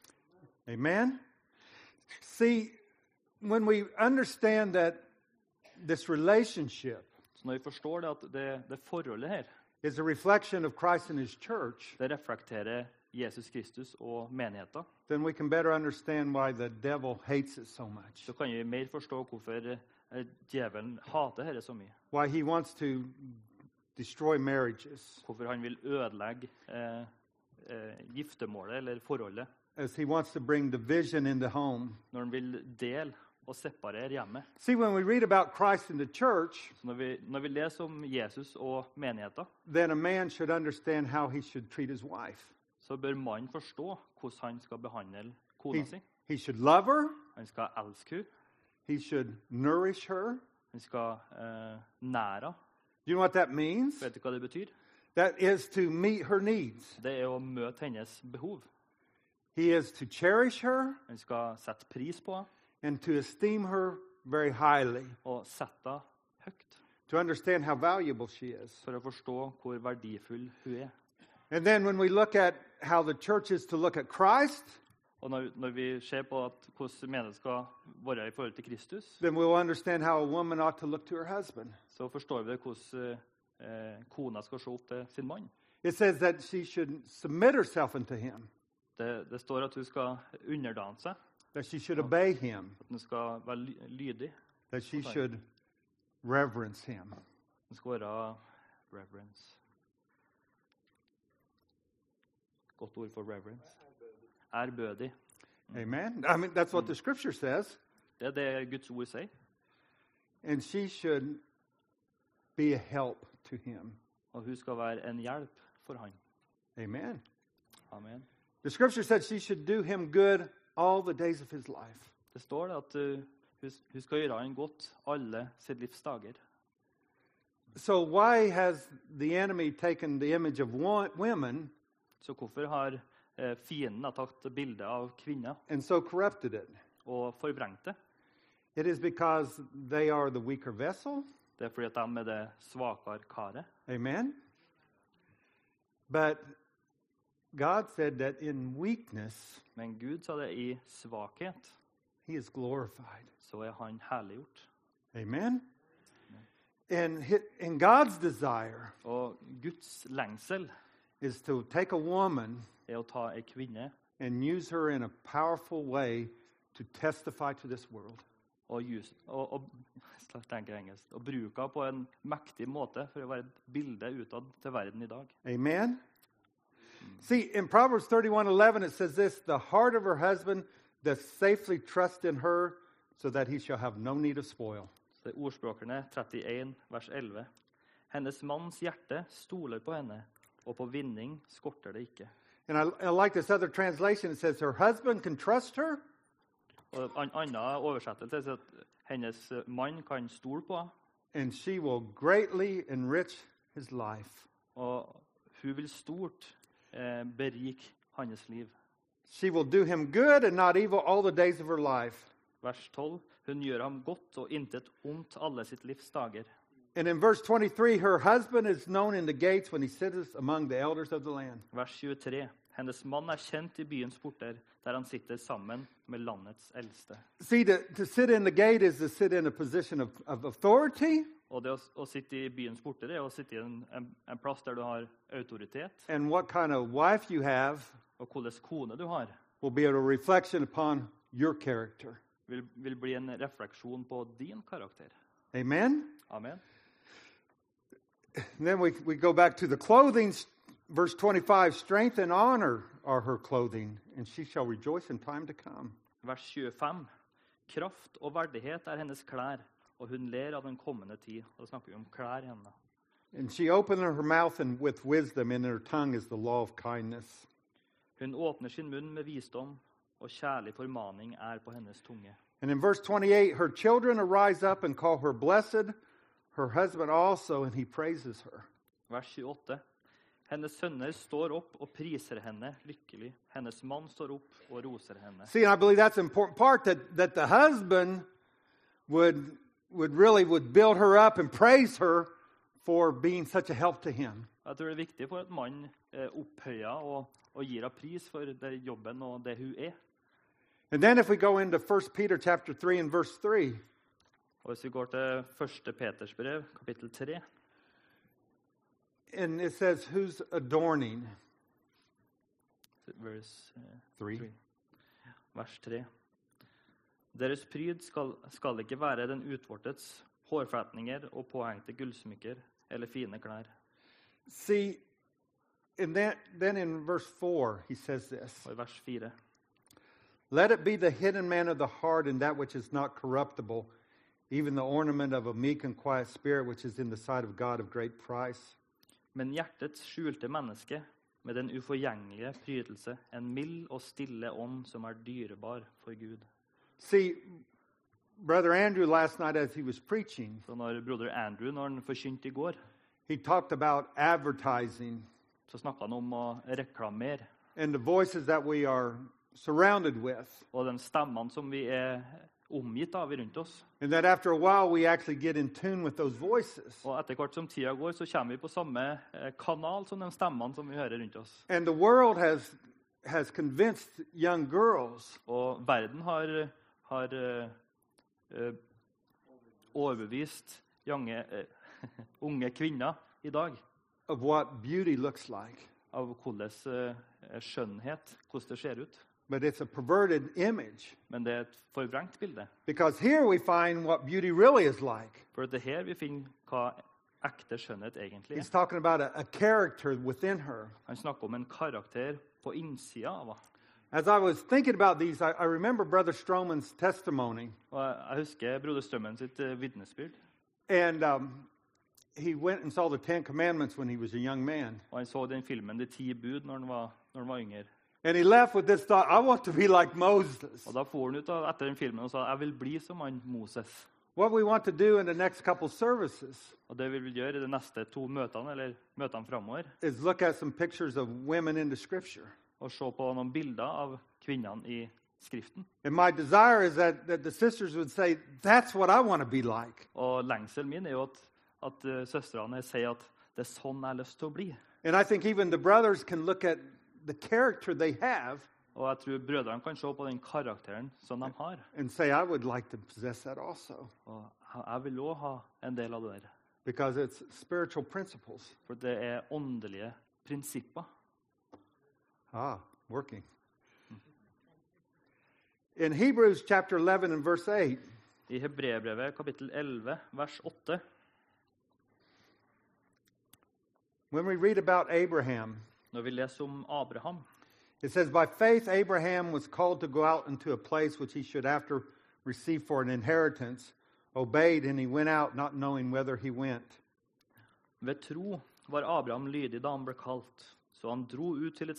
Amen? See, when we understand that this relationship Så når vi forstår det at det forholdet her, is a reflection of Christ and his church, det reflekterer Jesus Kristus og menigheten, then we can better understand why the devil hates it so much. så kan vi mer forstå hvorfor djevelen hater dette så mye. Why he wants to destroy marriages, Hvorfor han vil ødelegge giftermålet eller forholdet, as he wants to bring division in the home. når han vil dele og separere hjemmet. See, when we read about Christ in the church, Så når vi leser om Jesus og menigheten, then a man should understand how he should treat his wife. så bør mannen forstå hvordan han skal behandle kona si. He should love her. Han skal elske henne, He should nourish her. han skal nære henne. You know what that means? Vet du hva det betyr? That is to meet her needs. Det er å møte hennes behov. He is to cherish her Han skal sette pris på henne and to esteem her very highly, og sette henne høyt to understand how valuable she is. for å forstå hvor verdifull hun er. And then when we look at how the church is to look at Christ, Og når vi ser på hvordan menigheten skal være i forhold til Kristus, then we'll understand how a woman ought to look to her husband. så forstår vi hvordan kona skal se opp til sin mann. It says that she should submit herself unto him, Det står at hun skal underdanne seg, that she should obey him, at hun skal være lydig. that she should reverence him. Hun skal være reverence. Godt ord for reverence. Ærbødig. Amen. I mean, that's what the scripture says. Det er det Guds ord sier. And she should be a help to him. Og hun skal være en hjelp for han. Amen. Amen. The scripture said she should do him good all the days of his life. Det står det at hun skal gjøre han godt alle sitt livs dager. So why has the enemy taken the image of women Så hvorfor har fienden tatt bilde av kvinner and so corrupted it? og forvrengt det? It is because they are the weaker vessel. Det er fordi at de er det svakere karet. Amen. But God said that in weakness, Men Gud sa det i svakhet, he is glorified. så er han herliggjort. Amen. And God's desire Og Guds lengsel is to take a woman er å ta en kvinne and use her in a powerful way to testify to this world. og tenker jeg engelsk. Og bruker på en mektig måte for å være et bilde utad til verden i dag. Amen? See, in Proverbs 31:11, it says this, the heart of her husband does safely trust in her, so that he shall have no need of spoil. Det er ordspråkene 31, vers 11. Hennes manns hjerte stoler på henne, og på vinning skorter det ikke. And I like this other translation. It says her husband can trust her, Og en annen oversettelse sier at hennes mann kan stole på henne, and she will greatly enrich his life. og hun vil stort berike hans liv. She will do him good and not evil all the days of her life. Vers 12. Hun gjør ham godt og intet ondt alle sitt livs dager. And in verse 23, her husband is known in the gates when he sitteth among the elders of the land. Vers 23. Hennes mann er kjent i byens porter, der han sitter sammen med landets eldste. See, to sit in the gate is to sit in a position of authority. Og det å sitte i byens porter er å sitte i en plass der du har autoritet, And what kind of wife you have og hvilken kone du har, will be a reflection upon your character. vil bli en refleksjon på din karakter. Amen? Amen. And then we go back to the clothing. Verse 25, strength and honor are her clothing, and she shall rejoice in time to come. Vers 25. Kraft og verdighet er hennes klær, og hun ler av den kommende tid. Og da snakker vi om klær igjen. And she opened her mouth and with wisdom, and her tongue is the law of kindness. Hun åpner sin munn med visdom, og kjærlig formaning er på hennes tunge. And in verse 28, her children arise up and call her blessed, her husband also, and he praises her. Vers 28. Hennes sønner står opp og priser henne lykkelig. Hennes mann står opp og roser henne. See, and I believe that's an important part, that the husband would build her up and praise her for being such a help to him. Jeg tror det er viktig for at mannen opphøyer og gir henne pris for det jobben og det hun er. And then if we go into 1 Peter chapter 3 and verse 3, Og hvis vi går til 1. Peters brev, kapittel 3, and it says, who's adorning? vers 3. vers 3. Deres pryd skal ikke være den utvortets hårfletninger og påhengte gullsmykker eller fine klær. See, and then in verse 4, he says this, Og i vers 4. let it be the hidden man of the heart and that which is not corruptible, even the ornament of a meek and quiet spirit, which is in the sight of God of great price. Men hjertets skjulte menneske, med den uforgjengelige prydelse, en mild og stille ånd som er dyrebar for Gud. See, Brother Andrew last night as he was preaching, Så når broder Andrew, når han forkynte i går, he talked about advertising så snakket han om å reklamere. and the voices that we are surrounded with. Og de stemmene som vi er omgitt av rundt oss. And that after a while we actually get in tune with those voices. Og etter hvert som tida går, så kommer vi på samme kanal som de stemmene som vi hører rundt oss. And the world has convinced young girls Og verden har overbevist unge kvinner i dag of what beauty looks like. av hvordan skjønnhet, hvordan det ser ut. But it's a perverted image. Men det er et forvrengt bilde. Because here we find what beauty really is like. For det er her vi finner hva ekte skjønnhet egentlig He's er. talking about a character within her. Han snakker om en karakter på innsida av henne. As I was thinking about these, I remember Brother Stroman's testimony. Og jeg husker broder Strømmen sitt vitnesbyrd. And he went and saw the Ten Commandments when he was a young man. Og han så den filmen De 10 bud når han var yngre. And he left with this thought, I want to be like Moses. Og da for han ut etter den filmen og sa, jeg vil bli som han Moses. What we want to do in the next couple services Og det vi vil gjøre i de neste 2 møtene, eller møtene fremover, is look at some pictures of women in the Scripture. og se på noen bilder av kvinnene i skriften. And my desire is that the sisters would say, that's what I want to be like. Og lengselen min er jo at søstrene sier at det er sånn jeg har lyst til å bli. And I think even the brothers can look at the character they have Og jeg tror brødrene kan se på den karakteren som de har. and say, I would like to possess that also. Og jeg vil også ha en del av det der. Because it's spiritual principles. For det er åndelige prinsipper. Working. In Hebrews chapter 11 and verse 8, I Hebreerbrevet kapittel 11, vers 8, When we read about Abraham, når vi leser om Abraham, it says, By faith Abraham was called to go out into a place which he should after receive for an inheritance, obeyed, and he went out not knowing whither he went. ved tro var Abraham lydig da han ble kalt, så han dro ut til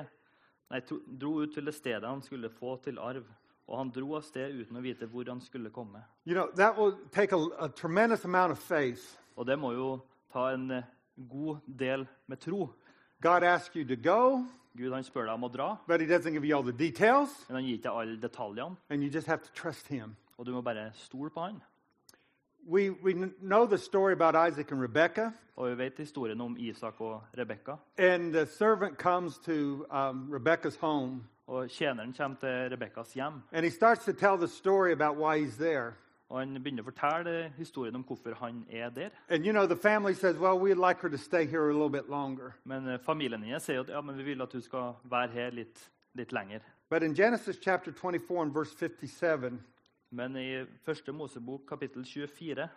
det stedet han skulle få til arv, og han dro av sted uten å vite hvor han skulle komme. You know, that will take a tremendous amount of faith. Og det må jo ta en god del med tro. God asks you to go, Gud han spør deg om å dra, but he doesn't give you all the details, men han gir ikke alle detaljene, and you just have to trust him. og du må bare stole på han. We know the story about Isaac and Rebekah, Og vi vet historien om Isak og Rebekka, and the servant comes to Rebekah's home, og tjeneren kommer til Rebekkas hjem, and he starts to tell the story about why he's there. og han begynner å fortelle historien om hvorfor han er der. And you know, the family says, well, we'd like her to stay here a little bit longer. Men familien hennes sier at ja, men vi vil at du skal være her litt lenger. But in Genesis chapter 24 and verse 57, Men i første Mosebok kapittel 24,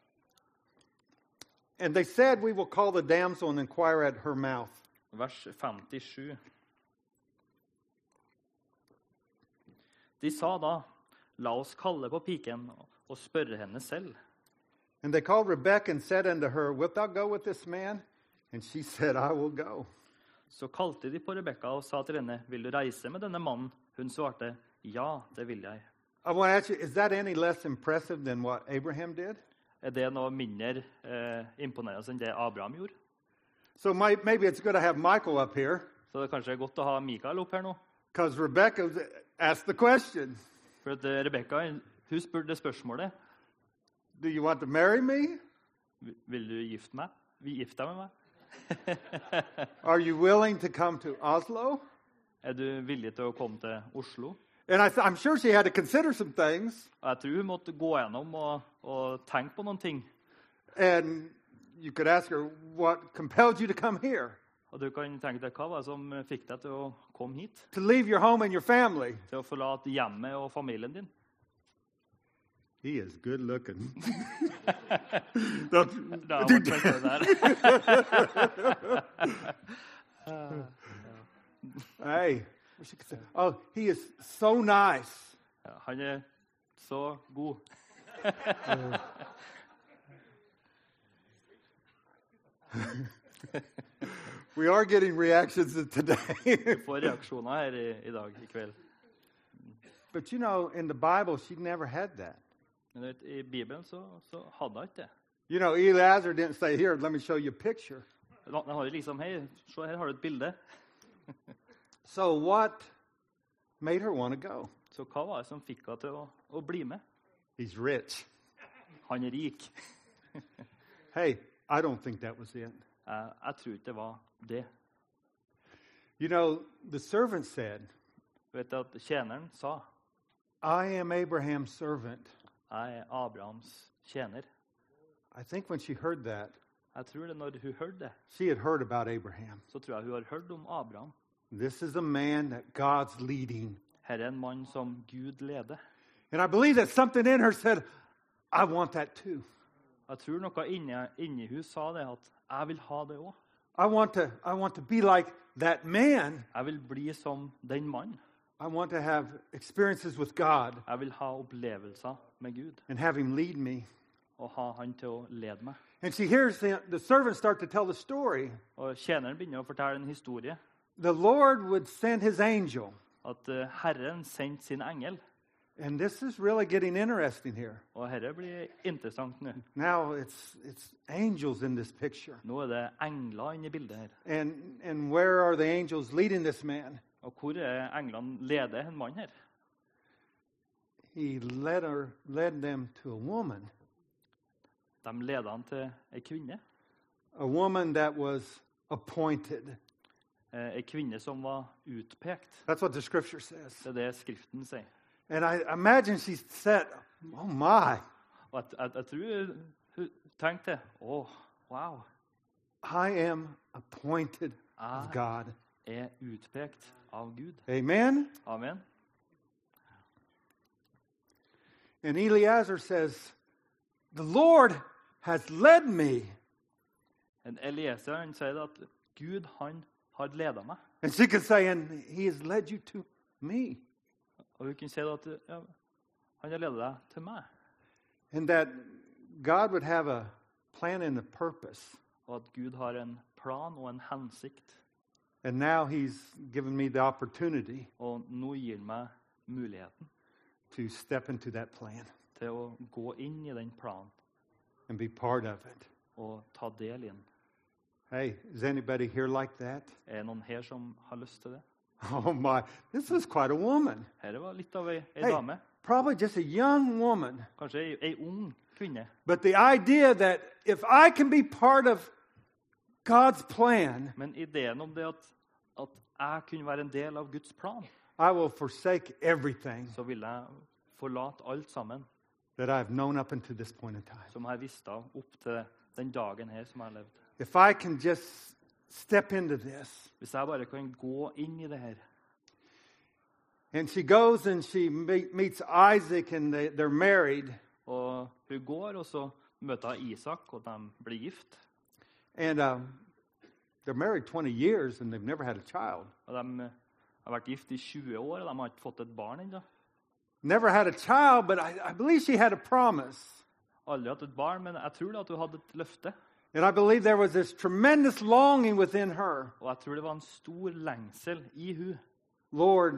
and they said, we will call the damsel and inquire at her mouth. vers 57. De sa da, la oss kalle på piken og spørre henne selv. And they called Rebekah and said unto her, wilt thou go with this man? And she said, I will go. Så kalte de på Rebekka og sa til henne, vil du reise med denne mannen? Hun svarte, ja, det vil jeg. I want to ask you, is that any less impressive than what Abraham did? Er det noe mindre imponerende enn det Abraham gjorde? So maybe it's good to have Michael up here, Så det er kanskje godt å ha Mikael opp her nå. because Rebekah asked the question, For at Rebekka, hun spurte spørsmålet, do you want to marry me? vil du gifte deg med meg? Are you willing to come to Oslo? Er du villig til å komme til Oslo? And I'm sure she had to consider some things. Og jeg tror hun måtte gå gjennom og tenke på noen ting. And you could ask her, what compelled you to come here? Og du kan tenke deg, hva var det som fikk deg til å komme hit? To leave your home and your family? Til å forlate hjemmet og familien din? He is good looking. Da var det kanskje der. Hey, what she could say, oh, he is so nice. Ja, han er så god. We are getting reactions today. Får reaksjoner her i dag, i kveld. But you know, in the Bible, she never had that. Men du vet, i Bibelen så hadde han ikke det. You know, Eliezer didn't say, here, let me show you a picture. Han har jo liksom, hei, se her har du et bilde. So what made her want to go? Så hva var det som fikk henne til å bli med? He's rich. Han er rik. Hey, I don't think that was it. Jeg tror ikke det var det. You know, the servant said, Vet du at tjeneren sa, I am Abraham's servant. jeg er Abrahams tjener. I think when she heard that, Jeg tror det når hun hørte det, she had heard about Abraham. så tror jeg hun har hørt om Abraham. This is a man that God's leading. Her er en mann som Gud leder. And I believe that something in her said, I want that too. Jeg tror noe inni hun sa det, at jeg vil ha det også. I want to be like that man. Jeg vil bli som den mann. I want to have experiences with God Jeg vil ha opplevelser med Gud, and have him lead me. og ha han til å lede meg. And she hears the servant start to tell the story. Og tjeneren begynner å fortelle en historie, The Lord would send his angel. at Herren sendte sin engel. And this is really getting interesting here. Og dette blir interessant nå. Now it's angels in this picture. Nå er det engler inne i bildet her. And where are the angels leading this man? Og hvor er englene leder en mann her? He led them to a woman. De leder han til en kvinne. A woman that was appointed. En kvinne som var utpekt. That's what the scripture says. Det er det Skriften sier. And I imagine she said, oh my, Og jeg tror hun tenkte, wow, I am appointed of God. er utpekt av Gud. Amen? Amen. And Eliezer says, the Lord has led me. En Eliezer han sier at Gud han har ledet meg. And she can say, and he has led you to me. Og hun kan si at ja, han har ledet deg til meg. And that God would have a plan and a purpose. Og at Gud har en plan og en hensikt. And now he's given me the opportunity Og nå gir han meg muligheten to step into that plan til å gå inn i den planen and be part of it. og ta del i den. Hey, is anybody here like that? Er det noen her som har lyst til det? Oh my, this was quite a woman. Her var litt av ei Hey, dame. probably just a young woman. Kanskje ei ung kvinne. But the idea that if I can be part of God's plan, Men ideen om det at jeg kunne være en del av Guds plan, I will forsake everything så vil jeg forlate alt sammen that I've known up until this point in time. som jeg har visst av opp til den dagen her som jeg har levd. If I can just step into this. Hvis jeg bare kan gå inn i det her. And she goes and she meets Isaac and they're married. Og hun går, og så møter hun Isak, og de blir gift. And they're married 20 years and they've never had a child. Og de har vært gift i 20 år, og de har ikke fått et barn ennå. Never had a child, but I believe she had a promise. Aldri hatt et barn, men jeg tror da at hun hadde et løfte. And I believe there was this tremendous longing within her. Og jeg tror det var en stor lengsel i hun. Lord,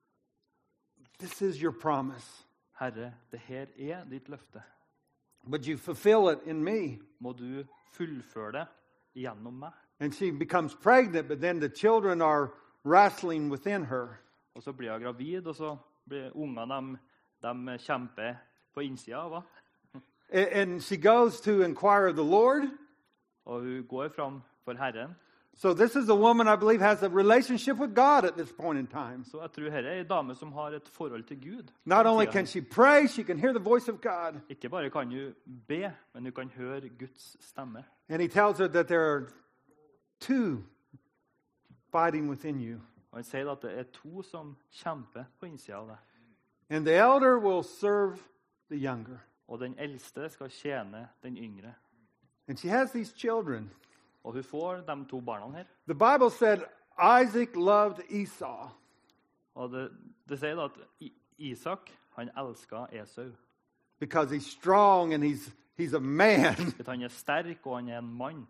this is your promise. Herre, det her er ditt løfte. Would you fulfill it in me? Må du fullføre det gjennom meg. And she becomes pregnant, but then the children are wrestling within her. Og så blir hun gravid, og så blir ungene, de kjemper på innsida av henne. And she goes to inquire of the Lord. Og hun går fram for Herren. So this is a woman I believe has a relationship with God at this point in time. Så jeg tror her er en dame som har et forhold til Gud. Not only can she pray, she can hear the voice of God. Ikke bare kan hun be, men hun kan høre Guds stemme. And he tells her that there are two fighting within you. Og han sier at det er to som kjemper på innsida av deg. And the elder will serve the younger. Og den eldste skal tjene den yngre. And she has these children. Og hun får de to barna her. The Bible said Isaac loved Esau. Og det sier da at Isak, han elsker Esau. Because he's strong and he's a man. At han er sterk, og han er en mann.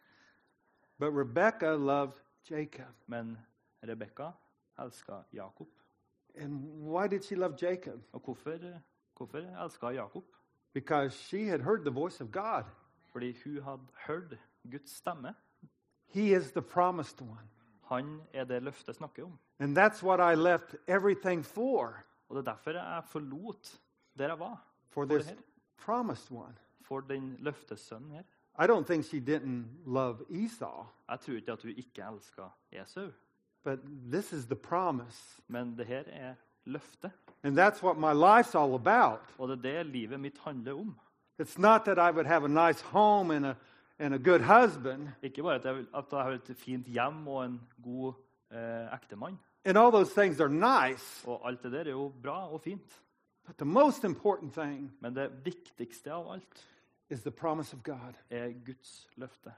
But Rebekah loved Jacob. Men Rebekka elsker Jakob. And why did she love Jacob? Og hvorfor elsker Jakob? Because she had heard the voice of God. Fordi hun hadde hørt Guds stemme. He is the promised one. Han er det løftet snakker om. And that's what I left everything for. Og det er derfor jeg forlot der jeg var. For det this her. promised one. For den løftesønnen her. I don't think she didn't love Esau. Jeg tror ikke at hun ikke elsker Esau. But this is the promise. Men det her er løftet. And that's what my life's all about. Og det er det livet mitt handler om. It's not that I would have a nice home and a good husband. Ikke bare at jeg har et fint hjem og en god ektemann. And all those things are nice. Og alt det der er jo bra og fint. But the most important thing Men det viktigste av alt is the promise of God. er Guds løfte.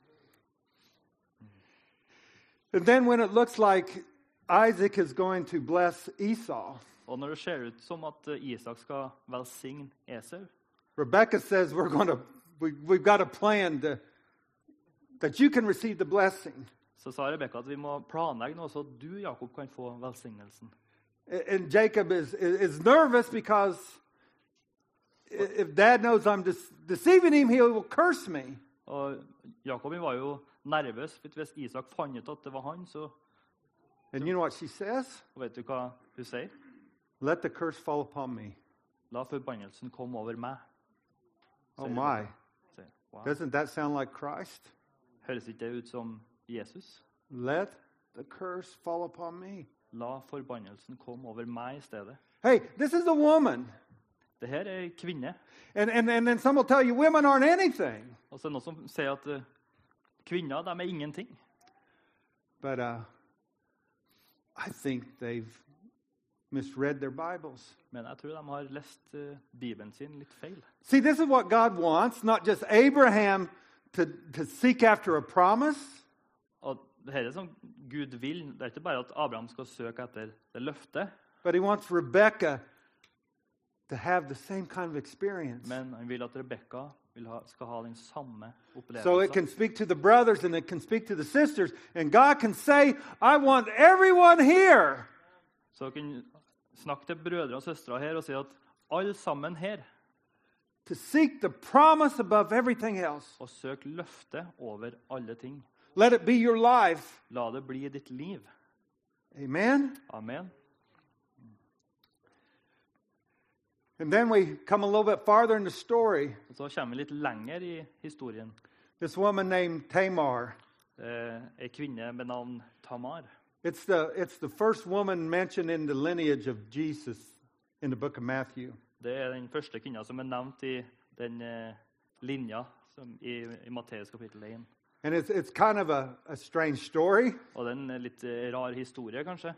And then when it looks like Isaac is going to bless Esau, Og når det ser ut som at Isak skal velsigne Esau, Rebekah says we've got a plan that you can receive the blessing. så sa Rebekka at vi må planlegge noe så du, Jakob, kan få velsignelsen. And Jacob is nervous because if dad knows I'm deceiving him, he will curse me. Og Jakob var jo nervøs, for hvis Isak fant ut at det var han, så And you know what she says? vet du hva hun sier? Let the curse fall upon me. La forbannelsen komme over meg. Oh sier my. Rebekka. Sier, wow. Doesn't that sound like Christ? Høres ikke det ut som Jesus? Let the curse fall upon me. La forbannelsen komme over meg i stedet. Hey, this is a woman. Det her er en kvinne. And then some will tell you women aren't anything. Og så er det noen som sier at kvinner, de er ingenting. But I think they've misread their Bibles. Men jeg tror de har lest Bibelen sin litt feil. See, this is what God wants, not just Abraham to seek after a promise, Og det her som Gud vil, det er ikke bare at Abraham skal søke etter det løftet, but he wants Rebekah to have the same kind of experience. men han vil at Rebekka skal ha den samme So it opplevelsen. can speak to the brothers and it can speak to the sisters, and God can say, I want everyone here Så han kan snakke til brødre og søstre her og si at alle sammen her, to seek the promise above everything else. og søk løftet over alle ting. Let it be your life. La det bli ditt liv. Amen. Amen. And then we come a little bit farther in the story. Og så kommer vi litt lenger i historien. This woman named Tamar. En kvinne med navn Tamar. It's the first woman mentioned in the lineage of Jesus in the book of Matthew. Det er den første kvinna som er nevnt i den linja som i Matteus kapittel 1. And it's kind of a strange story. Og det er en litt rar historie, kanskje.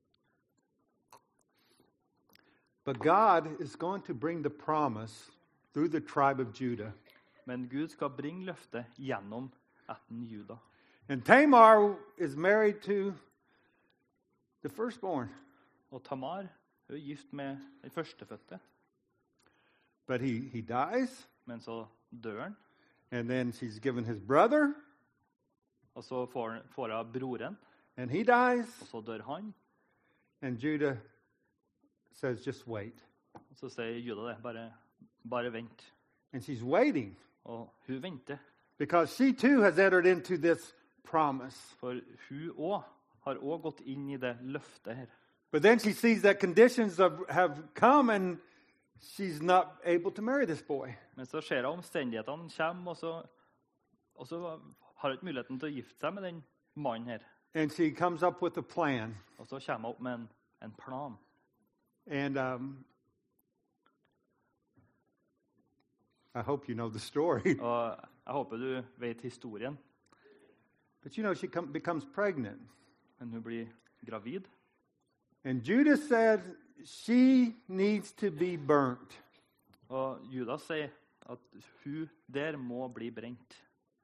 But God is going to bring the promise through the tribe of Judah. Men Gud skal bringe løftet gjennom ætten Juda. And Tamar is married to the firstborn. Og Tamar er gift med den førstefødte. But he dies, Men så dør han. and then she's given his brother, Og så får hun broren. and he dies, Og så dør han. and Judah says, just wait. Og så sier Juda det. Bare vent. And she's waiting Og hun venter. because she too has entered into this promise. For hun har også gått inn i det løftet her. But then she sees that conditions have come, and she's not able to marry this boy. Men så ser hun omstendighetene kommer, og så har hun ikke muligheten til å gifte seg med den mannen her. And she comes up with a plan. Og så kommer hun opp med en plan. And I hope you know the story. Og jeg håper du vet historien. But you know, she becomes pregnant. Men hun blir gravid. And Judah said she needs to be burnt. Og Judas sier at hun der må bli brent.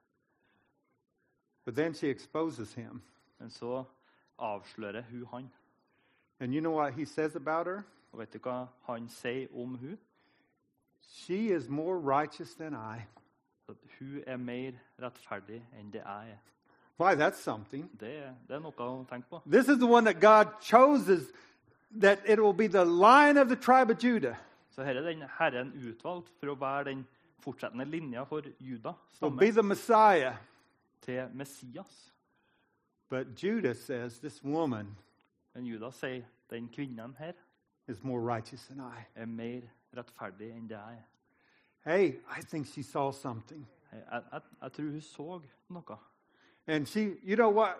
But then she exposes him. Men så avslører hun han. And you know what he says about her? Og vet du hva han sier om hun? She is more righteous than I. At hun er mer rettferdig enn det jeg er. Why, that's something. Det er noe å tenke på. This is the one that God chooses, that it will be the Lion of the tribe of Judah. Så her er den Herren utvalgt for å være den fortsettende linja for Juda Will be stamme the Messiah. til Messias. But Judah says this woman Men Juda sier den kvinnen her is more righteous than I. er mer rettferdig enn det jeg er. Hey, I think she saw something. Jeg tror hun så noe. And she, you know what?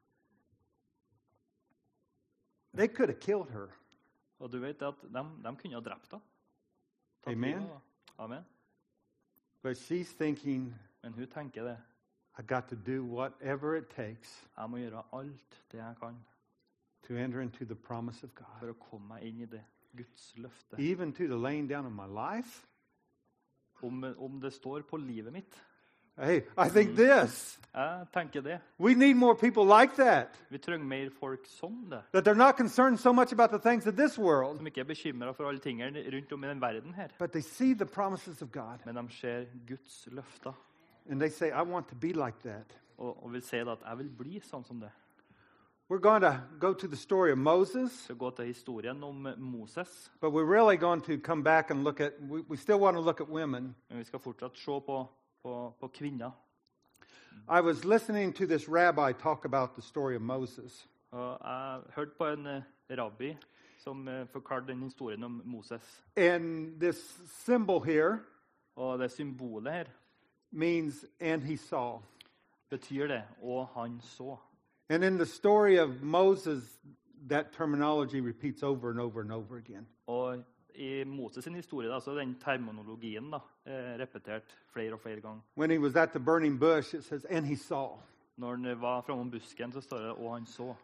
They could have killed her. Og du vet at de kunne ha drept henne. Tatt Amen. livet av henne. Amen. But she's thinking, Men hun tenker det. I got to do whatever it takes Jeg må gjøre alt det jeg kan to enter into the promise of for God. å komme meg inn i det Guds løfte. Even to the laying down of my life. Om det står på livet mitt. Hey, I think this. Jeg tenker det. We need more people like that. Vi trenger mer folk som det. That they're not concerned so much about the things of this world, Som ikke er bekymret for alle tingene rundt om i den verden her. but they see the promises of God. Men de ser Guds løfter. And they say, I want to be like that. Og vil si at jeg vil bli sånn som det. We're going to go to the story of Moses, Så gå til historien om Moses. but we're really going to come back and look at, we still want to look at women. Men vi skal fortsatt se på kvinner. I was listening to this rabbi talk about the story of Moses. Og jeg hørte på en rabbi som forklarte den historien om Moses. And this symbol here Og det symbolet her means, and he saw. betyr det, og han så. And in the story of Moses, that terminology repeats over and over and over again. Og i Moses sin historie da, så er den terminologien da, repetert flere og flere ganger. When he was at the burning bush, it says, and he saw. Når han var framom busken, så står det, og han så.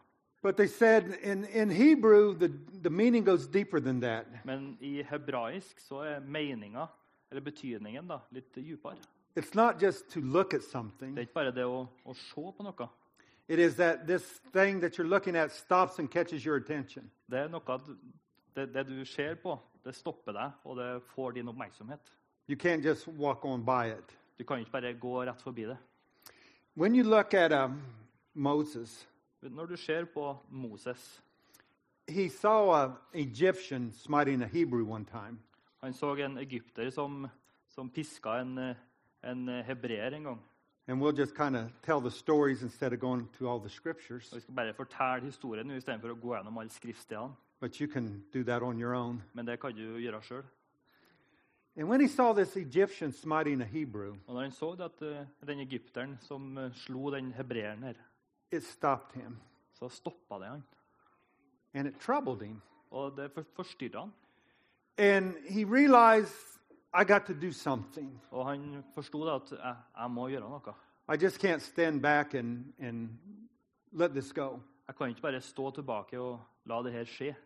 But they said in Hebrew, the meaning goes deeper than that. Men i hebraisk så er meninga, eller betydningen, da, litt dypere. It's not just to look at something. Det er ikke bare det å se på noe. It is that this thing that you're looking at stops and catches your attention. Det er noe at det du ser på, det stopper deg, og det får din oppmerksomhet. You can't just walk on by it. Du kan ikke bare gå rett forbi det. When you look at Moses, Når du ser på Moses, he saw an Egyptian smiting a Hebrew one time. han så en egypter som piska en hebreer en gang. And we'll just kind of tell the stories instead of going to all the scriptures. Og vi skal bare fortelle historien i stedet for å gå gjennom alle skriftstedene. But you can do that on your own. Men det kan du gjøre selv. And when he saw this Egyptian smiting a Hebrew, Og når han så det at den egypteren som slo den hebreeren her, it stopped him. så stoppet det han. And it troubled him. Og det forstyrret han. And he realized, I got to do something. Og han forstod at jeg må gjøre noe. I just can't stand back and let this go. Jeg kan ikke bare stå tilbake og la det her skje.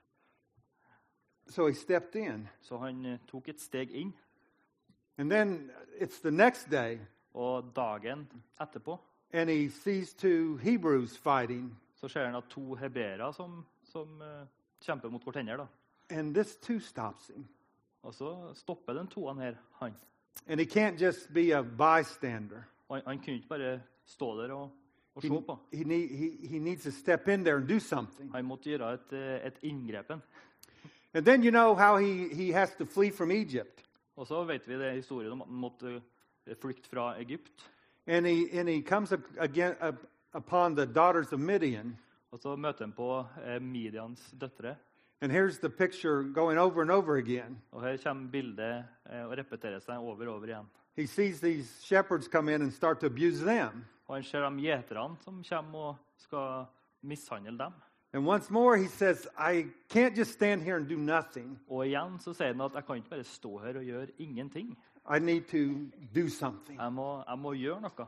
So he stepped in. Så han tok et steg inn. And then it's the next day, Og dagen etterpå and he sees two Hebrews fighting. så ser han at to hebreere som kjemper mot hverandre. Da. And this too stops him. Og så stopper den toene her han. And he can't just be a bystander. Og han kunne ikke bare stå der og se på. He needs to step in there and do something. Han måtte gjøre et inngrepen. And then you know how he has to flee from Egypt. Og så vet vi det historien om at han måtte flykte fra Egypt. And he comes upon the daughters of Midian. Og så møter han på Midians døtre. And here's the picture going over and over again. Og her kommer bildet og repeterer seg over og over igjen. He sees these shepherds come in and start to abuse them. Og han ser de gjeterne som kommer og skal mishandle dem. And once more he says, I can't just stand here and do nothing. Og igjen så sier han at jeg kan ikke bare stå her og gjøre ingenting. I need to do something. Jeg må gjøre noe.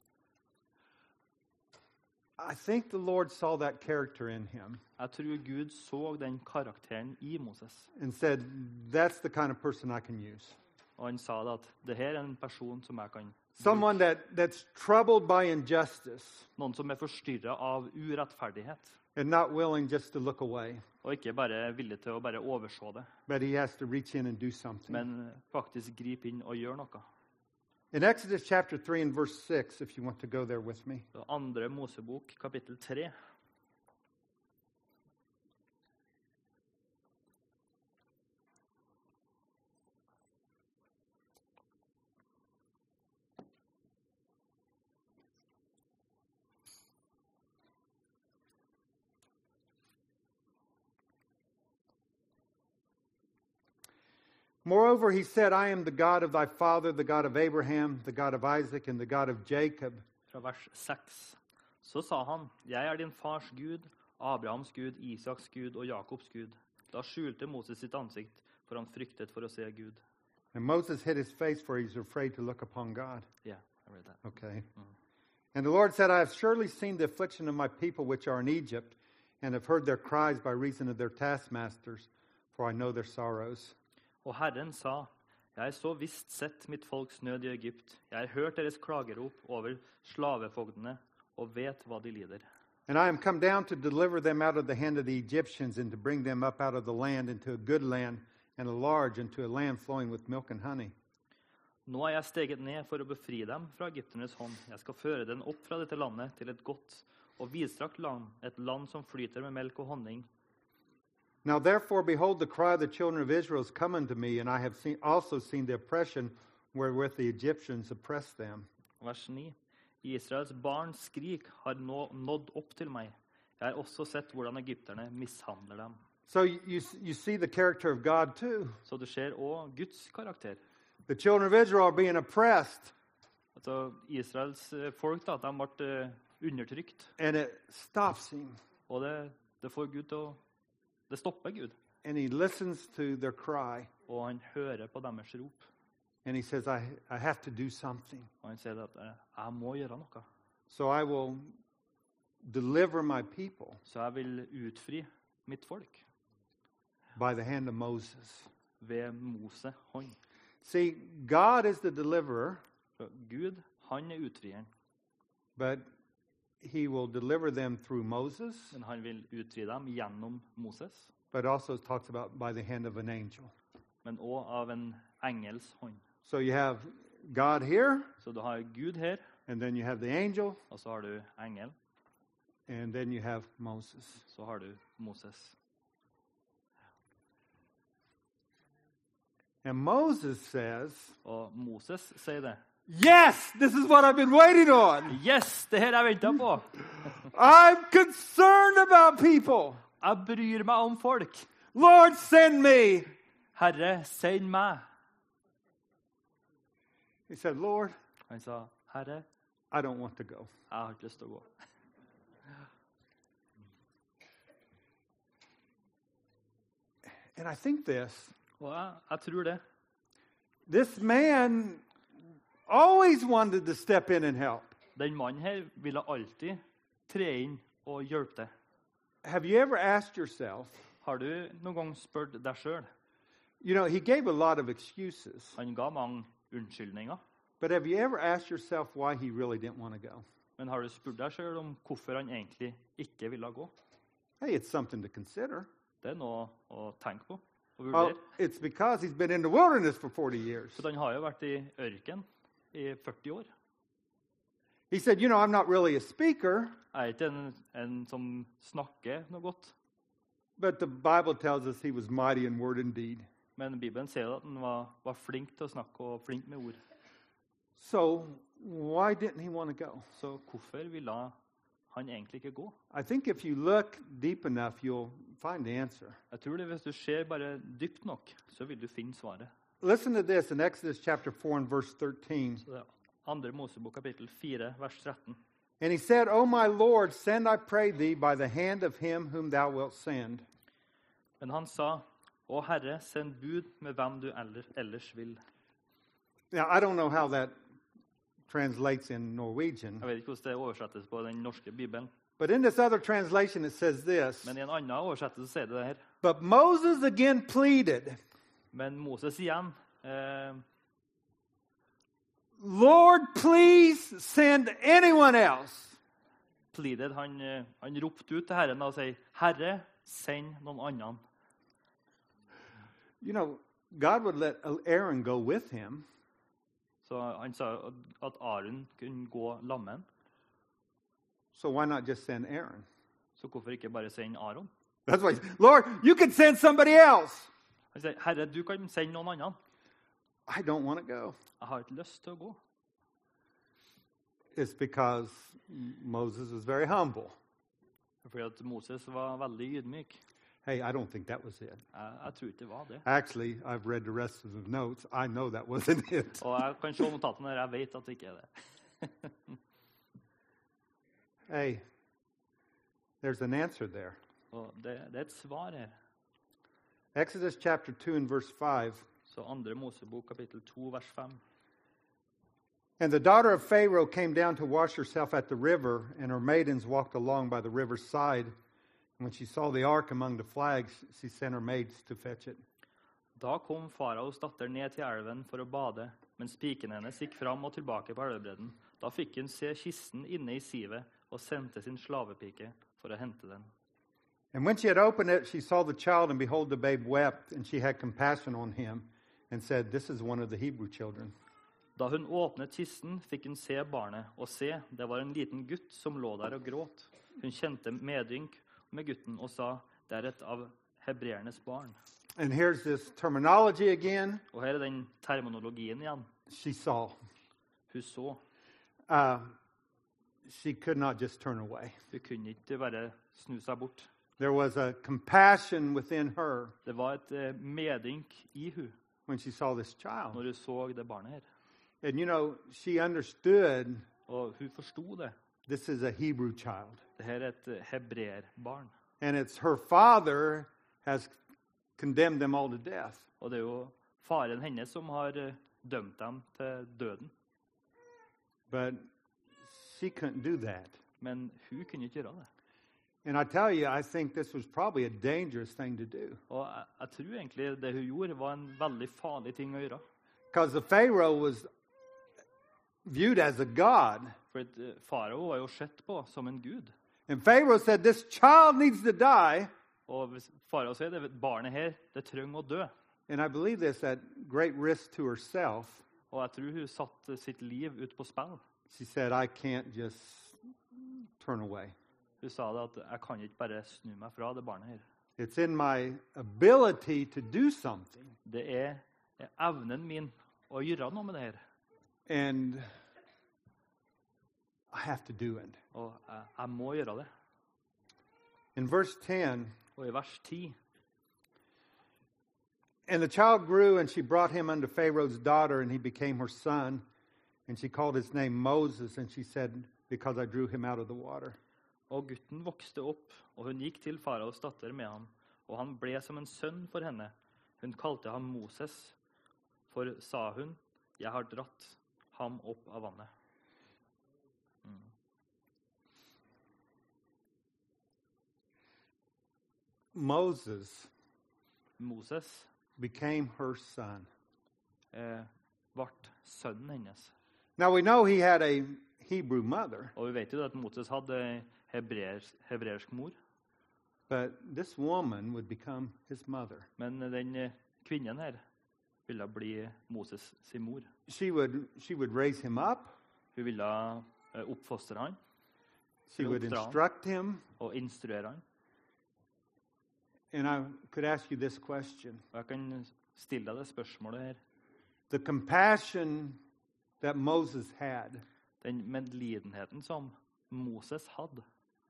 I think the Lord saw that character in him Jeg tror Gud så den karakteren i Moses. and said, that's the kind of person I can use. Og han sa det at det her er en person som jeg kan Someone that's troubled by injustice Noen som er forstyrret av urettferdighet. and not willing just to look away, Og ikke bare villig til å bare overse det. but he has to reach in and do something. Men faktisk gripe inn og gjøre noe. In Exodus chapter 3 and verse 6, if you want to go there with me, Det andre Mosebok, kapittel 3. moreover, he said, I am the God of thy father, the God of Abraham, the God of Isaac, and the God of Jacob. Fra vers 6. Så sa han, jeg er din fars Gud, Abrahams Gud, Isaks Gud og Jakobs Gud. Da skjulte Moses sitt ansikt, for han fryktet for å se Gud. And Moses hid his face, for he was afraid to look upon God. Ja, jeg vet det. Okay. And the Lord said, I have surely seen the affliction of my people which are in Egypt, and have heard their cries by reason of their taskmasters, for I know their sorrows. Og Herren sa, jeg har så visst sett mitt folks nød i Egypt. Jeg har hørt deres klagerop over slavefogdene, og vet hva de lider. And I am come down to deliver them out of the hand of the Egyptians, and to bring them up out of the land into a good land, and a large, into a land flowing with milk and honey. Nå er jeg steget ned for å befri dem fra egypternes hånd. Jeg skal føre dem opp fra dette landet til et godt og vidstrakt land, et land som flyter med melk og honning. Now therefore, behold, the cry of the children of Israel is come unto me, and I have also seen the oppression wherewith the Egyptians oppress them. Vers 9. Israels barns skrik har nå nådd opp til meg. Jeg har også sett hvordan egypterne mishandler dem. So you see the character of God too. Så det skjer også Guds karakter. The children of Israel are being oppressed, Altså Israels folk da, de ble undertrykt. and it stops him. Og det får Gud til å... Det stopper Gud. And he listens to their cry, Og han hører på deres rop. and he says, I have to do something. Og han sier at jeg må gjøre noe. So I will deliver my people Så jeg vil utfri mitt folk by the hand of Moses. ved Mose hånd. See, God is the deliverer, Så Gud, han utfrieren. but he will deliver them through Moses, Men han vil utfri dem gjennom Moses, but also talks about by the hand of an angel. men også av en engels hånd. So you have God here, Så du har Gud her, and then you have the angel, og så har du engel, and then you have Moses. så har du Moses. And Moses says, Og Moses sier det. yes, this is what I've been waiting on. Yes, det her jeg ventet på. I'm concerned about people. Jeg bryr meg om folk. Lord, send me. Herre, send meg. He said, Lord, Han sa, Herre, I don't want to go. jeg har ikke lyst til å gå. And I think this, Og jeg tror det. this man always wanted to step in and help. Den mannen her ville alltid tre inn og hjelpe til. Have you ever asked yourself, Har du noen gang spurt deg selv? you know, he gave a lot of excuses, Han ga mange unnskyldninger. but have you ever asked yourself why he really didn't want to go? Men har du spurt deg selv om hvorfor han egentlig ikke ville gå? Hey, it's something to consider. Det er noe å tenke på og Oh, vurdere. it's because he's been in the wilderness for 40 years. For han har jo vært i ørken i 40 år. He said, you know, I'm not really a speaker, Jeg er ikke en som snakker noe godt. but the Bible tells us he was mighty in word and deed. Men Bibelen sier at han var flink til å snakke og flink med ord. So why didn't he want to go? Så hvorfor ville han egentlig ikke gå? I think if you look deep enough, you'll find the answer. Jeg tror det hvis du ser bare dypt nok, så vil du finne svaret. Listen to this in Exodus chapter 4 and verse 13. Så det er 2. Mosebok kapittel 4, vers 13. And he said, O my Lord, send, I pray thee, by the hand of him whom thou wilt send. Men han sa, Å Herre, send bud med hvem du ellers vil. Now, I don't know how that translates in Norwegian, Jeg vet ikke hvordan det oversettes på den norske Bibelen. but in this other translation it says this. Men i en annen oversettelse sier det her. But Moses again pleaded, Men Moses igjen, Lord, please send anyone else. pleaded, han ropte ut til Herren og sier, Herre, send noen andre. You know, God would let Aaron go with him, Så han sa at Aaron kunne gå lammen. so why not just send Aaron? Så hvorfor ikke bare sende Aaron? That's why, Lord, you can send somebody else. Han sier, Herre, du kan sende noen andre. I don't want to go. Jeg har ikke lyst til å gå. It's because Moses was very humble. Fordi at Moses var veldig ydmyk. Hey, I don't think that was it. Jeg tror ikke det var det. Actually, I've read the rest of the notes. I know that wasn't it. Og jeg kan se notatene her, jeg vet at det ikke er det. Hey, there's an answer there. Og det er et svar her. Exodus chapter 2 and verse 5. Så 2. Mosebok kapittel 2, vers 5. And the daughter of Pharaoh came down to wash herself at the river, and her maidens walked along by the river's side. And when she saw the ark among the flags, she sent her maids to fetch it. Da kom faraos datter ned til elven for å bade, mens pikene hennes gikk fram og tilbake på elvebredden. Da fikk hun se kisten inne i sivet og sendte sin slavepike for å hente den. And when she had opened it, she saw the child, and behold, the babe wept, and she had compassion on him, and said, This is one of the Hebrew children. Da hun åpnet kisten, fikk hun se barnet, og se, det var en liten gutt som lå der og gråt. Hun kjente medynk med gutten og sa, det er et av hebreernes barn. And here's this terminology again. Og her er den terminologien igjen. She saw. Hun så. She could not just turn away. Hun kunne ikke bare snu seg bort. There was a compassion within her Det var et medynk i hun when she saw this child. når hun så det barnet her. And you know, she understood Og hun forsto det. this is a Hebrew child. Det her er et hebreerbarn. And it's her father has condemned them all to death. Og det er jo faren hennes som har dømt dem til døden. But she couldn't do that. Men hun kunne ikke gjøre det. And I tell you, I think this was probably a dangerous thing to do. Og jeg tror egentlig det hun gjorde, var en veldig farlig ting å gjøre. Because the Pharaoh was viewed as a god. For farao var jo sett på som en gud. And Pharaoh said, this child needs to die. Og hvis farao sier det, barnet her, det trenger å dø. And I believe this at great risk to herself. Og jeg tror hun satte sitt liv ut på spill. She said, I can't just turn away. Hun sa det at jeg kan ikke bare snu meg fra det barnet her. It's in my ability to do something. Det evnen min å gjøre noe med det her. And I have to do it. Og jeg må gjøre det. In verse 10, Og i vers 10, and the child grew, and she brought him unto Pharaoh's daughter, and he became her son. And she called his name Moses, and she said, because I drew him out of the water. og gutten vokste opp, og hun gikk til faraos datter med ham, og han ble som en sønn for henne. Hun kalte ham Moses, for, sa hun, jeg har dratt ham opp av vannet. Moses Moses became her son. ble sønnen hennes. Now we know he had a Hebrew mother, Og vi vet jo at Moses hadde hebreisk mor, but this woman would become his mother. men den kvinnen her ville bli Moses sin mor. She would raise him up. Hun ville oppfostre han She would instruct him. og instruere han. And I could ask you this question. Og jeg kan stille deg det spørsmålet her. The compassion that Moses had, Den medlidenheten som Moses hadde,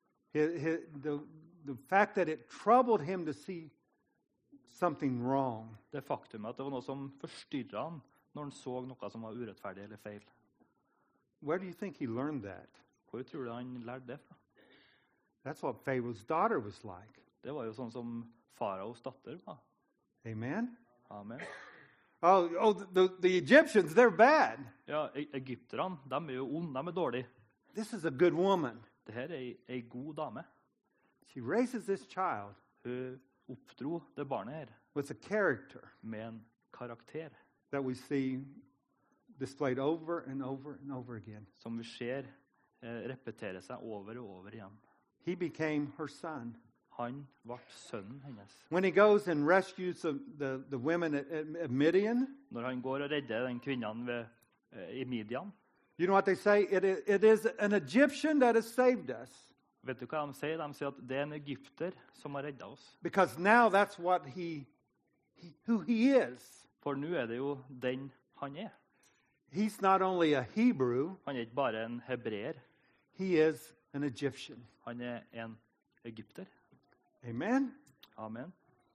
the fact that it troubled him to see something wrong. det faktum at det var noe som forstyrret han når han så noe som var urettferdig eller feil. Where do you think he learned that? Hvor tror du han lærte det fra? That's what Pharaoh's daughter was like. Det var jo sånn som faraos datter var. Amen? Amen. The Egyptians, they're bad. Ja, egypterne, de jo onde, de dårlige. This is a good woman. Det her en god dame. She raises this child Hun oppdro det barnet her with a character med en karakter that we see displayed over and over and over again. som vi ser repetere seg over og over igjen. He became her son. Han ble sønnen hennes. When he goes and rescues the women at Midian, Når han går og redder den kvinnen i Midian, you know what they say? It is an Egyptian that has saved us. vet du hva de sier? De sier at det en egypter som har reddet oss. Because now that's what who he is. For nå det jo den han He's not only a Hebrew, Han ikke bare en hebreer, he is an Egyptian. han en egypter. Amen? Amen.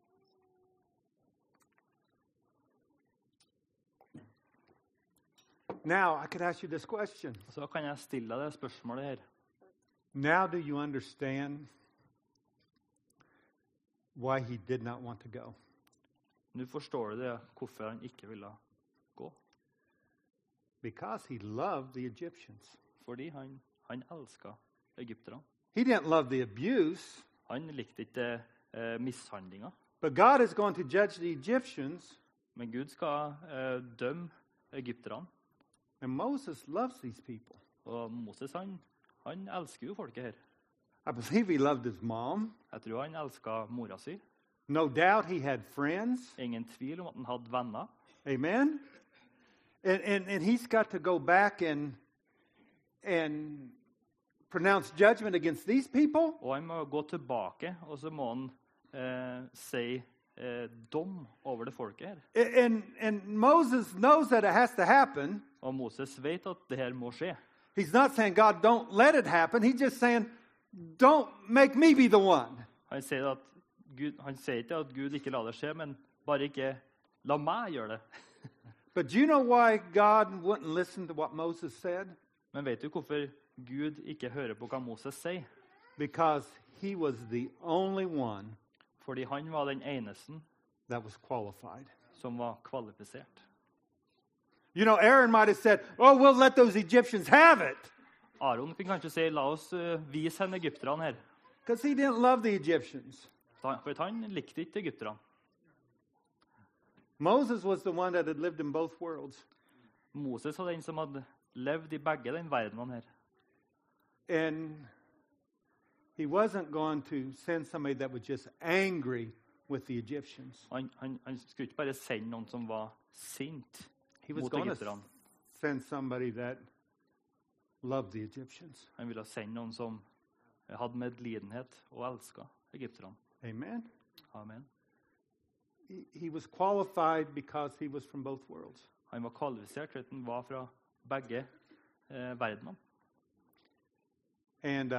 Now, I could ask you this question. Så kan jeg stille deg det spørsmålet her. Now do you understand why he did not want to go? Nå forstår du det, hvorfor han ikke ville gå. Because he loved the Egyptians. Fordi han elsket egypterne. He didn't love the abuse, Han likte ikke mishandlinger. but God is going to judge the Egyptians, Men Gud skal dømme egypterne. and Moses loves these people. Og Moses, han elsker jo folket her. I believe he loved his mom. Jeg tror han elsket mora si. No doubt he had friends. Ingen tvil om at han hadde venner. Amen? And he's got to go back and pronounce judgment against these people. Og han må gå tilbake, og så må han si dom over det folket her. And Moses knows that it has to happen. Og Moses vet at det her må skje. He's not saying, God, don't let it happen. He's just saying, don't make me be the one. Han sier ikke at Gud ikke la det skje, men bare ikke la meg gjøre det. But do you know why God wouldn't listen to what Moses said? Men vet du hvorfor Gud ikke hører på hva Moses sier? Because he was the only one Fordi han var den eneste that was qualified. som var kvalifisert. You know, Aaron might have said, oh, we'll let those Egyptians have it. Aron kan kanskje si, la oss vise henne egypterne her. Because he didn't love the Egyptians. For han likte ikke egypterne. Moses was the one that had lived in both worlds. Moses var den som hadde levd i begge den verdenen her. And he wasn't going to send somebody that was just angry with the Egyptians. Han skulle ikke bare sende noen som var sint He was mot going to egypterne. send somebody that loved the Egyptians. Han ville sende noen som hadde medlidenhet og elsket egypterne. Amen. Amen. He was qualified because he was from both worlds. Han var kvalifisert for at han var fra begge verdenene. And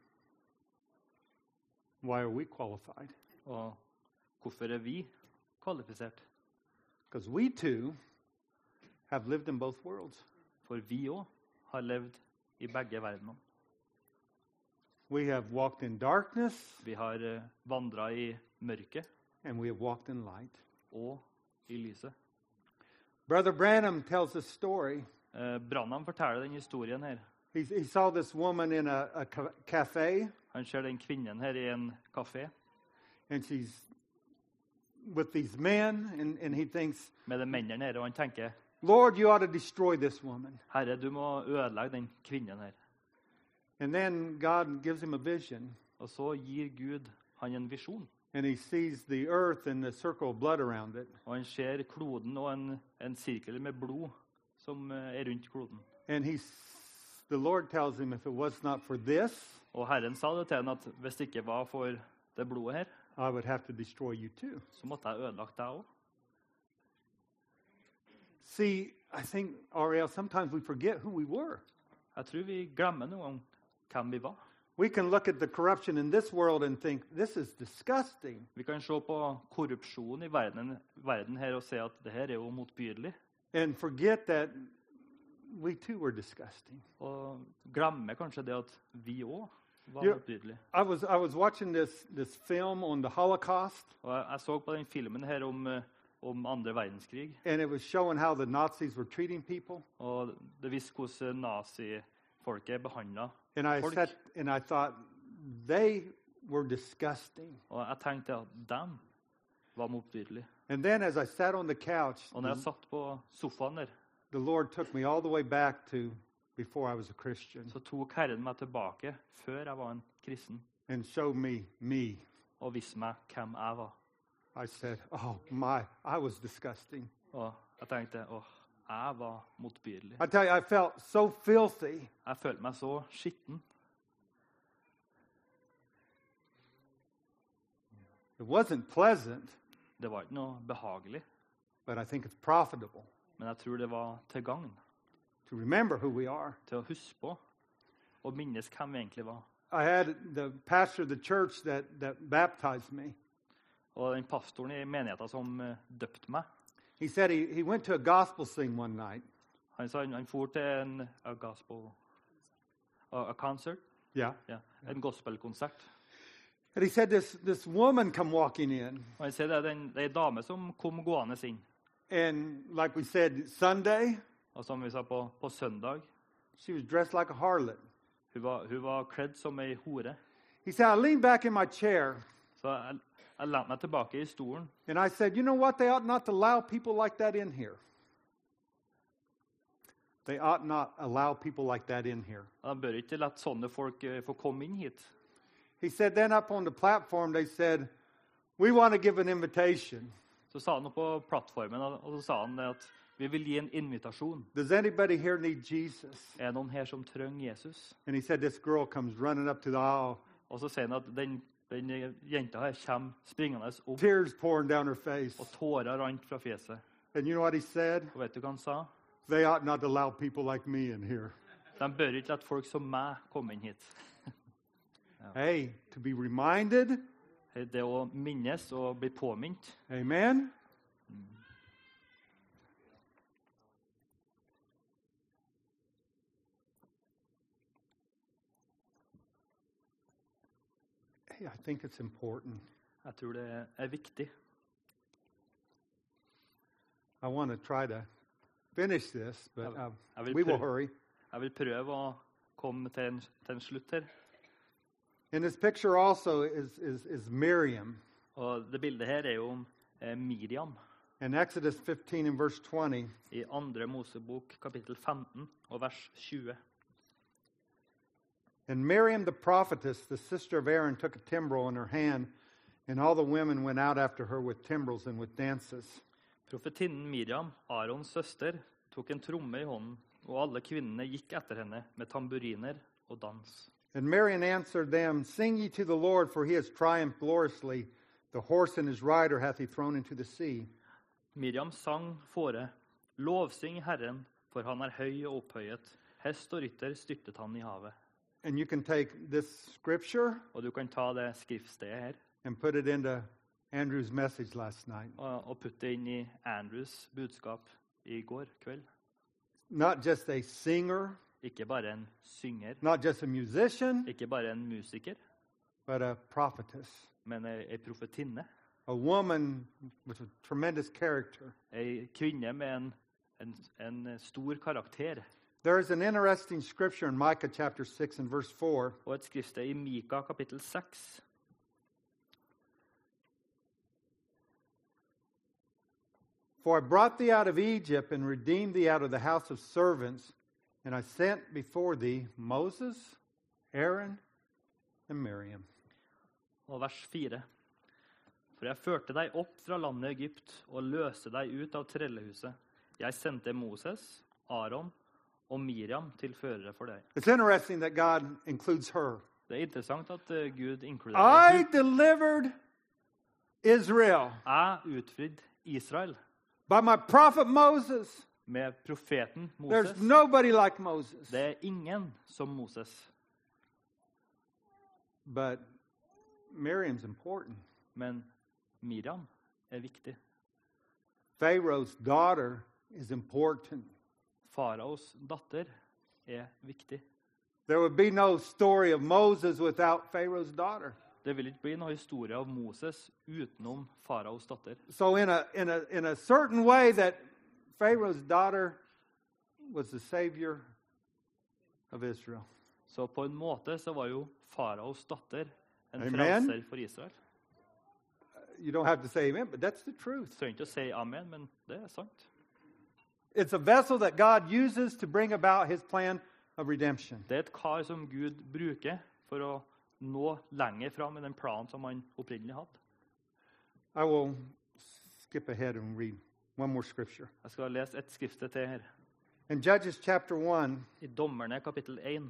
why are we qualified? Og hvorfor vi kvalifisert? Because we too have lived in both worlds. For vi også har levd i begge verdenene. We have walked in darkness Vi har vandret i mørket and we have walked in light. og i lyset. Brother Branham tells a story. Branham forteller den historien her. He saw this woman in a cafe, Han ser den kvinnen her i en kafé and she's with these men, and he thinks, med de mennene her, og han tenker, Lord, you ought to destroy this woman. Herre, du må ødelegge den kvinnen her. And then God gives him a vision, Og så gir Gud han en visjon. and he sees the earth and the circle of blood around it. Og han ser kloden og en sirkel med blod som rundt kloden. And the Lord tells him, if it was not for this, Og Herren sa det til han at hvis det ikke var for det blodet her, I would have to destroy you too. så måtte jeg ødelagt deg også. See, I think, Ariel, sometimes we forget who we were. Jeg tror vi glemmer noen gang hvem vi var. We can look at the corruption in this world and think, this is disgusting. Vi kan se på korrupsjon i verden her og se at det her er jo motbydelig. And forget that we too were disgusting. Og glemme kanskje det at vi også var Ja. motbydelige. I was watching this film on the Holocaust, Og jeg så på den filmen her om andre verdenskrig, and it was showing how the Nazis were treating people. og det viste hvordan nazifolket behandlet And I folk. sat and I thought, they were disgusting. Og jeg tenkte at dem var motbydelige. And then as I sat on the couch, Og når jeg satt på sofaen der, the Lord took me all the way back to before I was a Christian så tok Herren meg tilbake før jeg var en kristen, and showed me. og viste meg hvem jeg var. I said, oh I was disgusting. Og jeg tenkte, jeg var motbydelig. I tell you, I felt so filthy. Jeg følte meg så skitten. It wasn't pleasant, Det var ikke noe behagelig, but I think it's profitable men jeg tror det var til gagn, to remember who we are. til å huske på og minnes hvem vi egentlig var. I had the pastor of the church that baptized me. Og den pastoren i menigheten som døpte meg, He said he went to a gospel sing one night. han sa han for til en concert, Yeah. ja, en gospelkonsert. And he said this woman come walking in. Og han sier det er en dame som kom gående inn. And like we said, Sunday, Og som vi sa på søndag, she was dressed like a harlot. hun var kledd som ei hore. He said, I leaned back in my chair Så jeg lente meg tilbake i stolen. and I said, you know what? They ought not to allow people like that in here. They ought not allow people like that in here. De bør ikke la sånne folk få komme inn hit. He said, then up on the platform, they said, we want to give an invitation. Så sa han på plattformen, og så sa han at vi vil gi en invitasjon. Does anybody here need Jesus? Er det noen her som trenger Jesus? And he said, this girl comes running up to the aisle, Og så sier han at den jenta her kommer springende opp, tears pouring down her face. og tårer rant fra fjeset. And you know what he said? Og vet du hva han sa? They ought not to allow people like me in here. De bør ikke la folk som meg komme inn hit. Hey, to be reminded. Det å minnes og bli påminnet. Amen. Hey, I think it's important. Jeg tror det er viktig. I want to try to finish this, but I will we will pray. hurry. Jeg vil prøve å komme til en slutt her. In this picture also is Miriam. Og det bildet her er jo om Miriam. In Exodus 15 and verse 20, I 2. Mosebok kapittel 15 og vers 20. and Miriam the prophetess, the sister of Aaron, took a timbrel in her hand, and all the women went out after her with timbrels and with dances. Profetinnen Miriam, Arons søster, tok en tromme I hånden, og alle kvinnene gikk etter henne med tamburiner og dans. And Miriam answered them, Sing ye to the Lord, for he has triumphed gloriously. The horse and his rider hath he thrown into the sea. Miriam sang fore, lovsyng Herren, for han høy og opphøyet. Hest og rytter styrtet han I havet. And you can take this scripture Og du kan ta det skriftstedet her, and put it into Andrew's message last night. og putte det inn I Andrews budskap I går kveld. Not just a singer, Ikke bare en synger, not just a musician, ikke bare en musiker, but a prophetess. men en profetinne. A woman with a tremendous character. En kvinne med en stor karakter. There is an interesting scripture in Micah chapter 6 and verse 4. Og et skriftsted I Mika kapittel 6. For I brought thee out of Egypt and redeemed thee out of the house of servants, and I sent before thee Moses, Aaron, and Miriam. Og vers 4. For jeg førte deg opp fra landet Egypt og løste deg ut av trellehuset. Jeg sendte Moses, Aaron og Miriam til førere for deg. It's interesting that God includes her. Det interessant at Gud inkluderer I delivered Israel Jeg utfridd Israel by my prophet Moses. med profeten There's Moses. nobody like Moses. Det ingen som Moses. But Miriam's important. Men Miriam viktig. Pharaoh's daughter is important. Faraos datter viktig. There would be no story of Moses without Pharaoh's daughter. Det vil ikke bli noen historie av Moses utenom Faraos datter. So in a certain way that Pharaoh's daughter was the savior of Israel. Så på en måte så var jo Faraos datter en Amen. frelser for Israel. You don't have to say amen, but that's the truth. Så jeg ikke å si amen, men det sant. It's a vessel that God uses to bring about his plan of redemption. Det et kar som Gud bruker for å nå lenger fram I den planen som han opprinnelig hadde. I will skip ahead and read one more scripture. Jeg skal lese et skrifte til her. In Judges chapter 1, I Dommerne kapittel 1.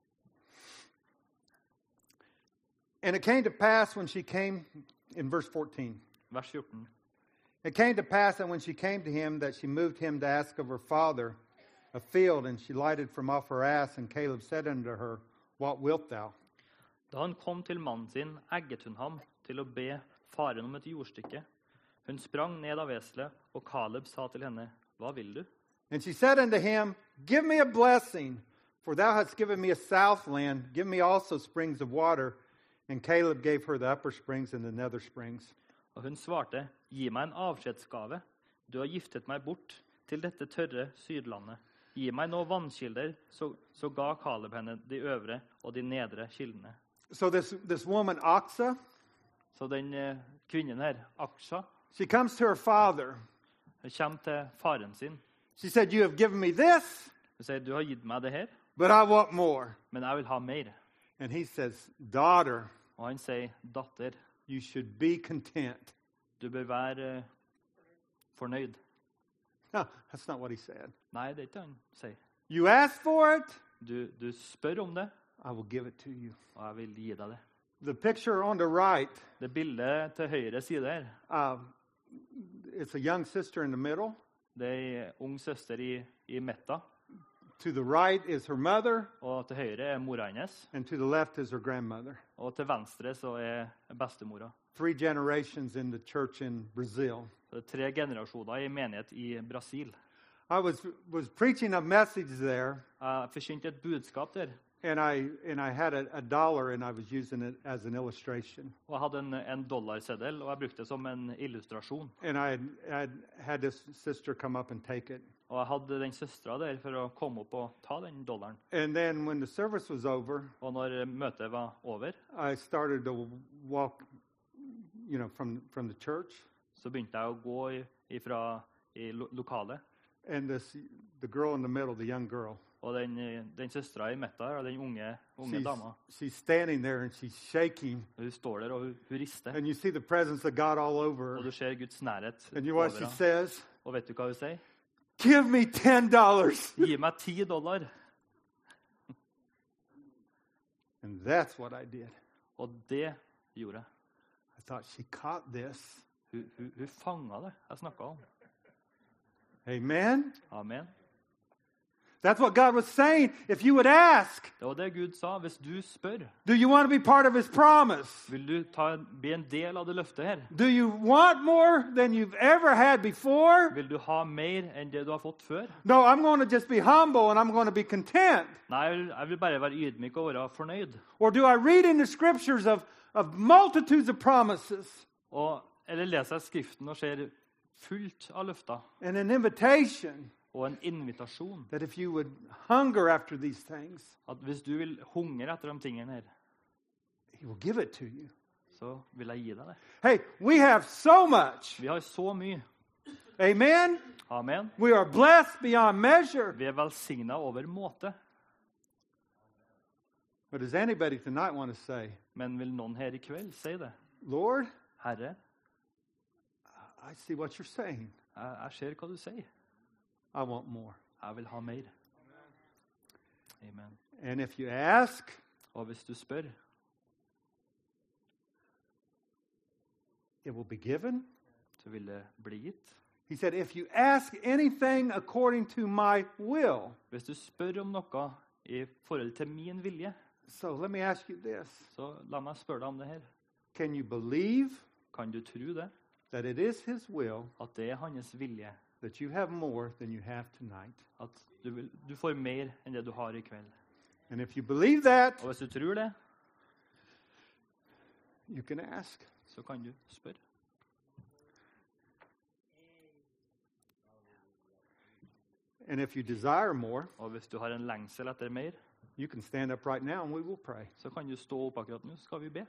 and it came to pass when she came, in verse 14, Vers 14. it came to pass that when she came to him, that she moved him to ask of her father a field, and she lighted from off her ass, and Caleb said unto her, What wilt thou? Da han kom til mannen sin, egget hun ham til å be faren om et jordstykke. Hun sprang ned av veselet, og Caleb sa til henne, Hva vil du? And she said unto him, Give me a blessing, for thou hast given me a south land. Give me also springs of water. And Caleb gave her the upper springs and the nether springs. Og hun svarte, Gi meg en avskjedsgave. Du har giftet meg bort til dette tørre sydlandet. Gi meg nå vannkilder, så ga Caleb henne de øvre og de nedre kildene. So this woman, Aksa, Så den kvinnen her, Aksha, she comes to her father. hun kommer til faren sin. She said, You have given me this, Hun sier, du har gitt meg det her, but I want more. men jeg vil ha mer. And he says, Daughter, Og han sier, datter, you should be content. du bør være fornøyd. No, that's not what he said. Nei, det ikke han sier. You ask for it, Du spør om det, I will give it to you. og jeg vil gi deg det. The picture on the right, Det bildet til høyre side her, it's a young sister in the middle. det er en ung søster i Metta, To the right is her mother, og til høyre er mora hennes, and to the left is her grandmother. og til venstre så er bestemora. 3 generations in the church in Brazil. Så det er 3 generasjoner i menighet i Brasil. I was preaching a message there, Jeg forkynte et budskap der, and I had a dollar, and I was using it as an illustration. og jeg hadde en dollarseddel, og jeg brukte det som en illustrasjon. And I had this sister come up and take it. Og jeg hadde den søstera der for å komme opp og ta den dollaren. And then when the service was over, Og når møtet var over, I started to walk, from the church. så begynte jeg å gå ifra i lokalet. And the girl in the middle, the young girl, Og den søstera i midten, og den unge dama, she's standing there and she's shaking. hun står der og hun rister. And you see the presence of God all over Og her. du ser Guds nærhet And you know what over she henne. says? Og vet du hva hun sier? Give me $10. Gi meg $10. And that's what I did. Og det gjorde jeg. I thought she caught this. Hun fanga det jeg snakka om. Amen? Amen. That's what God was saying. If you would ask, Det var det Gud sa. Hvis du spør, do you want to be part of His promise? vil du bli en del av det løftet her? Do you want more than you've ever had before? Vil du ha mer enn det du har fått før? No, I'm going to just be humble and I'm going to be content. Nei, jeg vil bare være ydmyk og være fornøyd. Or do I read in the scriptures of multitudes of promises Eller leser jeg Skriften og ser fullt av løfter and an invitation og en invitasjon. that if you would hunger after these things, At hvis du vil hungre etter de tingene her, He will give it to you. så vil jeg gi deg det. Hey, we have so much. Vi har så mye. Amen? Amen. We are blessed beyond measure. Vi er velsignet over måte. But does anybody tonight want to say, Men vil noen her i kveld si det? Lord, Herre, I see what you're saying. jeg ser hva du sier. I want more. Jeg vil ha mer. Amen. And if you ask, Og hvis du spør, it will be given. så vil det bli gitt. He said, if you ask anything according to my will. Hvis du spør om noe i forhold til min vilje, So let me ask you this. så la meg spørre deg om det her. Can you believe Kan du tro det? that it is His will At det er hans vilje? that you have more than you have tonight? At du får mer enn det du har i kveld? And if you believe that, Og hvis du tror det, you can ask. så kan du spørre. And if you desire more, Og hvis du har en lengsel etter mer, you can stand up right now and we will pray. så kan du stå opp akkurat nå, så skal vi be.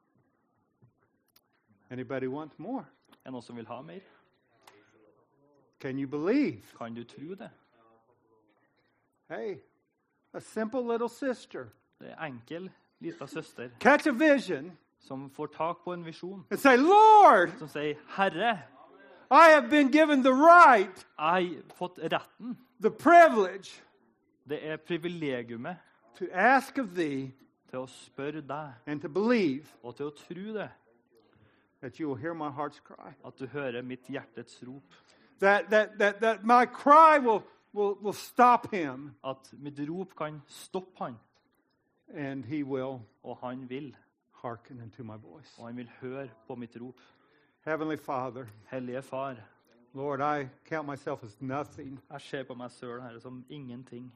Anybody want more? Er det noen som vil ha mer? Can you believe? Kan du tro det? Hey, a simple little sister. Det er enkel, liten søster, Catch a vision som får tak på en visjon, and say, Lord, som sier, Herre, I have been given the right, jeg har fått retten. the privilege Det er privilegiumet to ask of thee til å spørre deg, and to believe og til å tro det, that you will hear my heart's cry. at du hører mitt hjertets rop, That my cry will stop him, at mitt rop kan stoppe han, and he will og han vil, hearken unto my voice. og han vil høre på mitt rop. Heavenly Father, Hellige Far, Lord, I count myself as nothing. jeg ser på meg selv, Herre, som ingenting.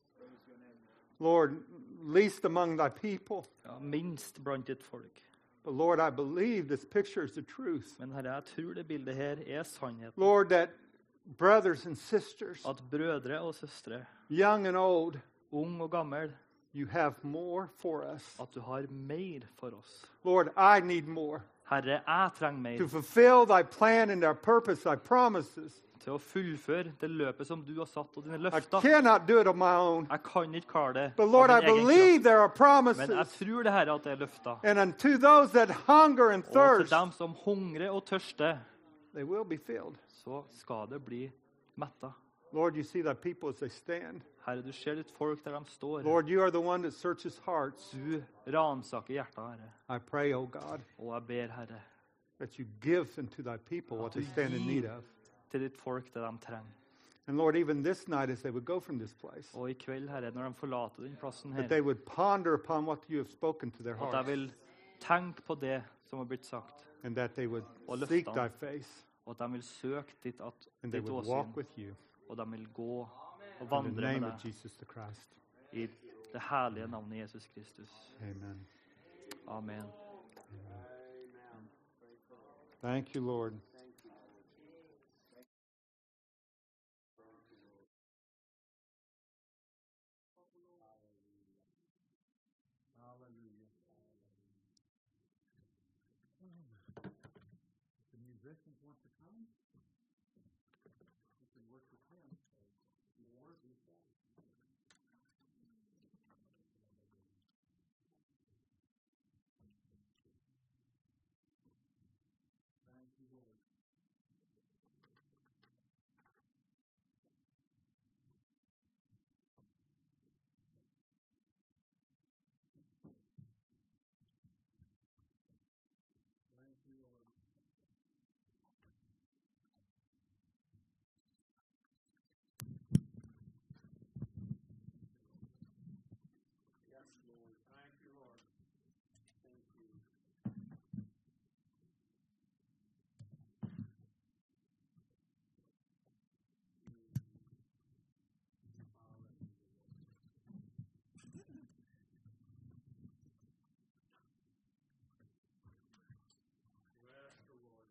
Lord, least among thy people. Ja, minst blant ditt folk. But Lord, I believe this picture is the truth. Men Herre, jeg tror det bildet her er sannheten. Lord, that brothers and sisters, At brødre og søstre, young and old, ung og gammel, you have more for us. at du har mer for oss. Lord, I need more Herre, jeg trenger mer to fulfill thy plan and thy purpose, thy promises. til å fullføre det løpet som du har satt og dine I løfter. cannot do it on my own. Jeg kan ikke klare det But av Lord, I min egen believe kraft. there are Men jeg promises. tror det, Herre, at det er løfter. And unto those that hunger and Og til thirst, dem som hungrer og tørster, they will be filled. så skal det bli mettet. Lord, you see thy people as they stand. Herre, du ser ditt folk der de står. Lord, you are the one that searches hearts. Du ransaker hjertet, Herre. I pray, O God, Og jeg ber, Herre, that you give unto thy people what they stand in need of. til ditt folk det de trenger. And Lord, even this night as they would go from this place, Og i kveld, Herre, når de forlater den plassen that her, they would ponder upon what you have spoken to their at jeg hearts, vil tenke på det som har blitt sagt, and that they would Og løftene. seek thy face, og at de vil søke and they ditt would walk åsyn, with you. og de vil gå og In the vandre name med of deg Jesus the Christ. i det herlige navnet Jesus Kristus. Amen. Amen. Thank you, Lord. musicians want to come, you can worship him. Lord, we thank you. Thank you, Lord. Thank you, Lord. Yes, Lord. Thank you, Lord. Thank you. Bless the Lord.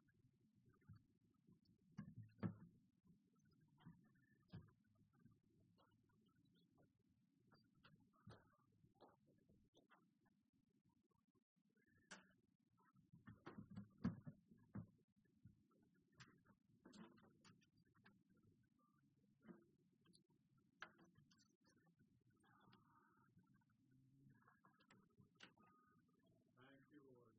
Thank you, Lord.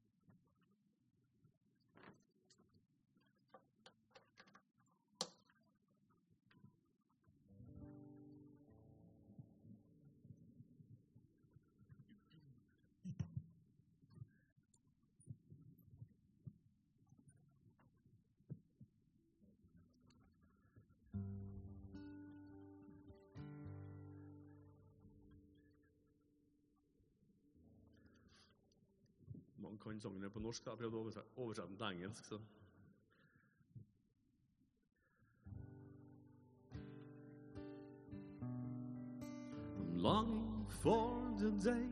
Mange kan sangene på norsk, da. Jeg prøvde å oversette den til engelsk, så. I'm longing for the day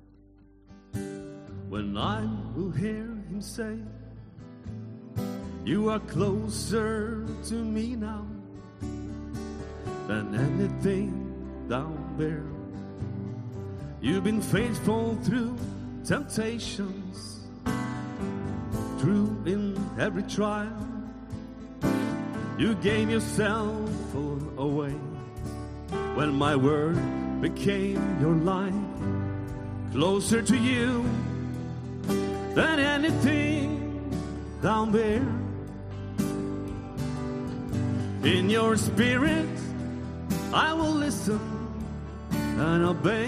when I will hear him say, you are closer to me now than anything down there. You've been faithful through temptations, true in every trial. You gave yourself away when my word became your life. Closer to you than anything down there. In your spirit I will listen and obey.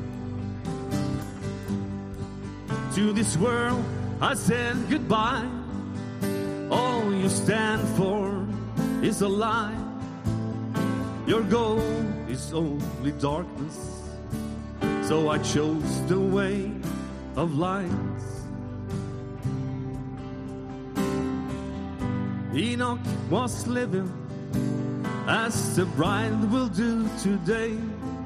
To this world I said goodbye. All you stand for is a lie. Your goal is only darkness, so I chose the way of light. Enoch was living as the bride will do today,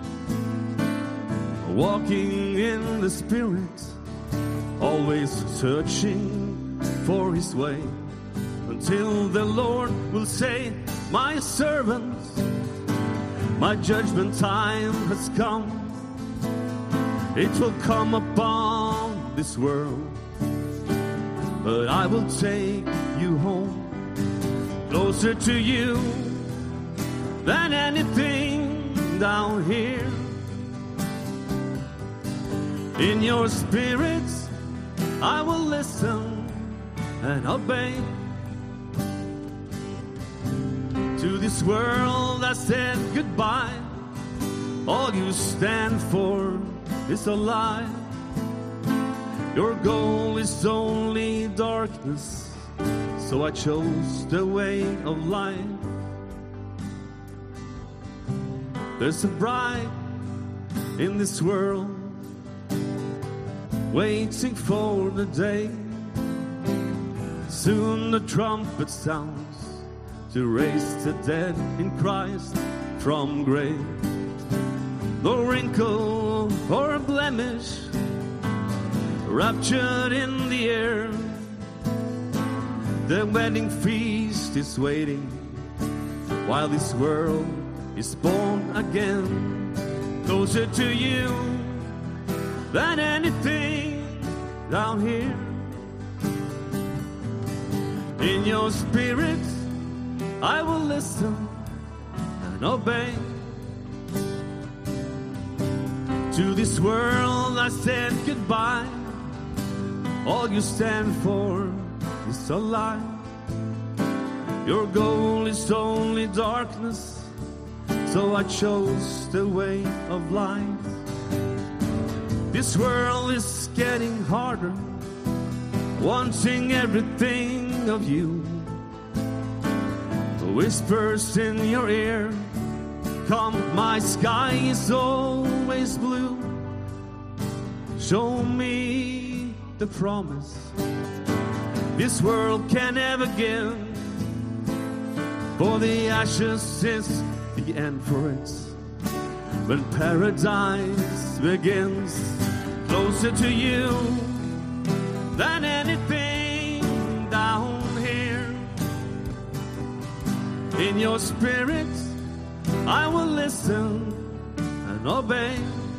walking in the Spirit, always searching for his way, until the Lord will say, my servant, my judgment time has come. It will come upon this world, but I will take you home, closer to you than anything down here. In your spirit I will listen and obey. To this world I said goodbye. All you stand for is a lie. Your goal is only darkness, so I chose the way of life. There's a bride in this world waiting for the day. Soon the trumpet sounds to raise the dead in Christ from grave. No wrinkle or a blemish, raptured in the air. The wedding feast is waiting while this world is born again. Closer to you than anything down here. In your spirit, I will listen and obey. To this world I said goodbye. All you stand for is a lie. Your goal is only darkness, so I chose the way of light. This world is getting harder, wanting everything of you. Whispers in your ear, come, my sky is always blue. Show me the promise this world can never give, for the ashes is the end for it. When paradise begins, closer to you than anything down here. In your spirit, I will listen and obey.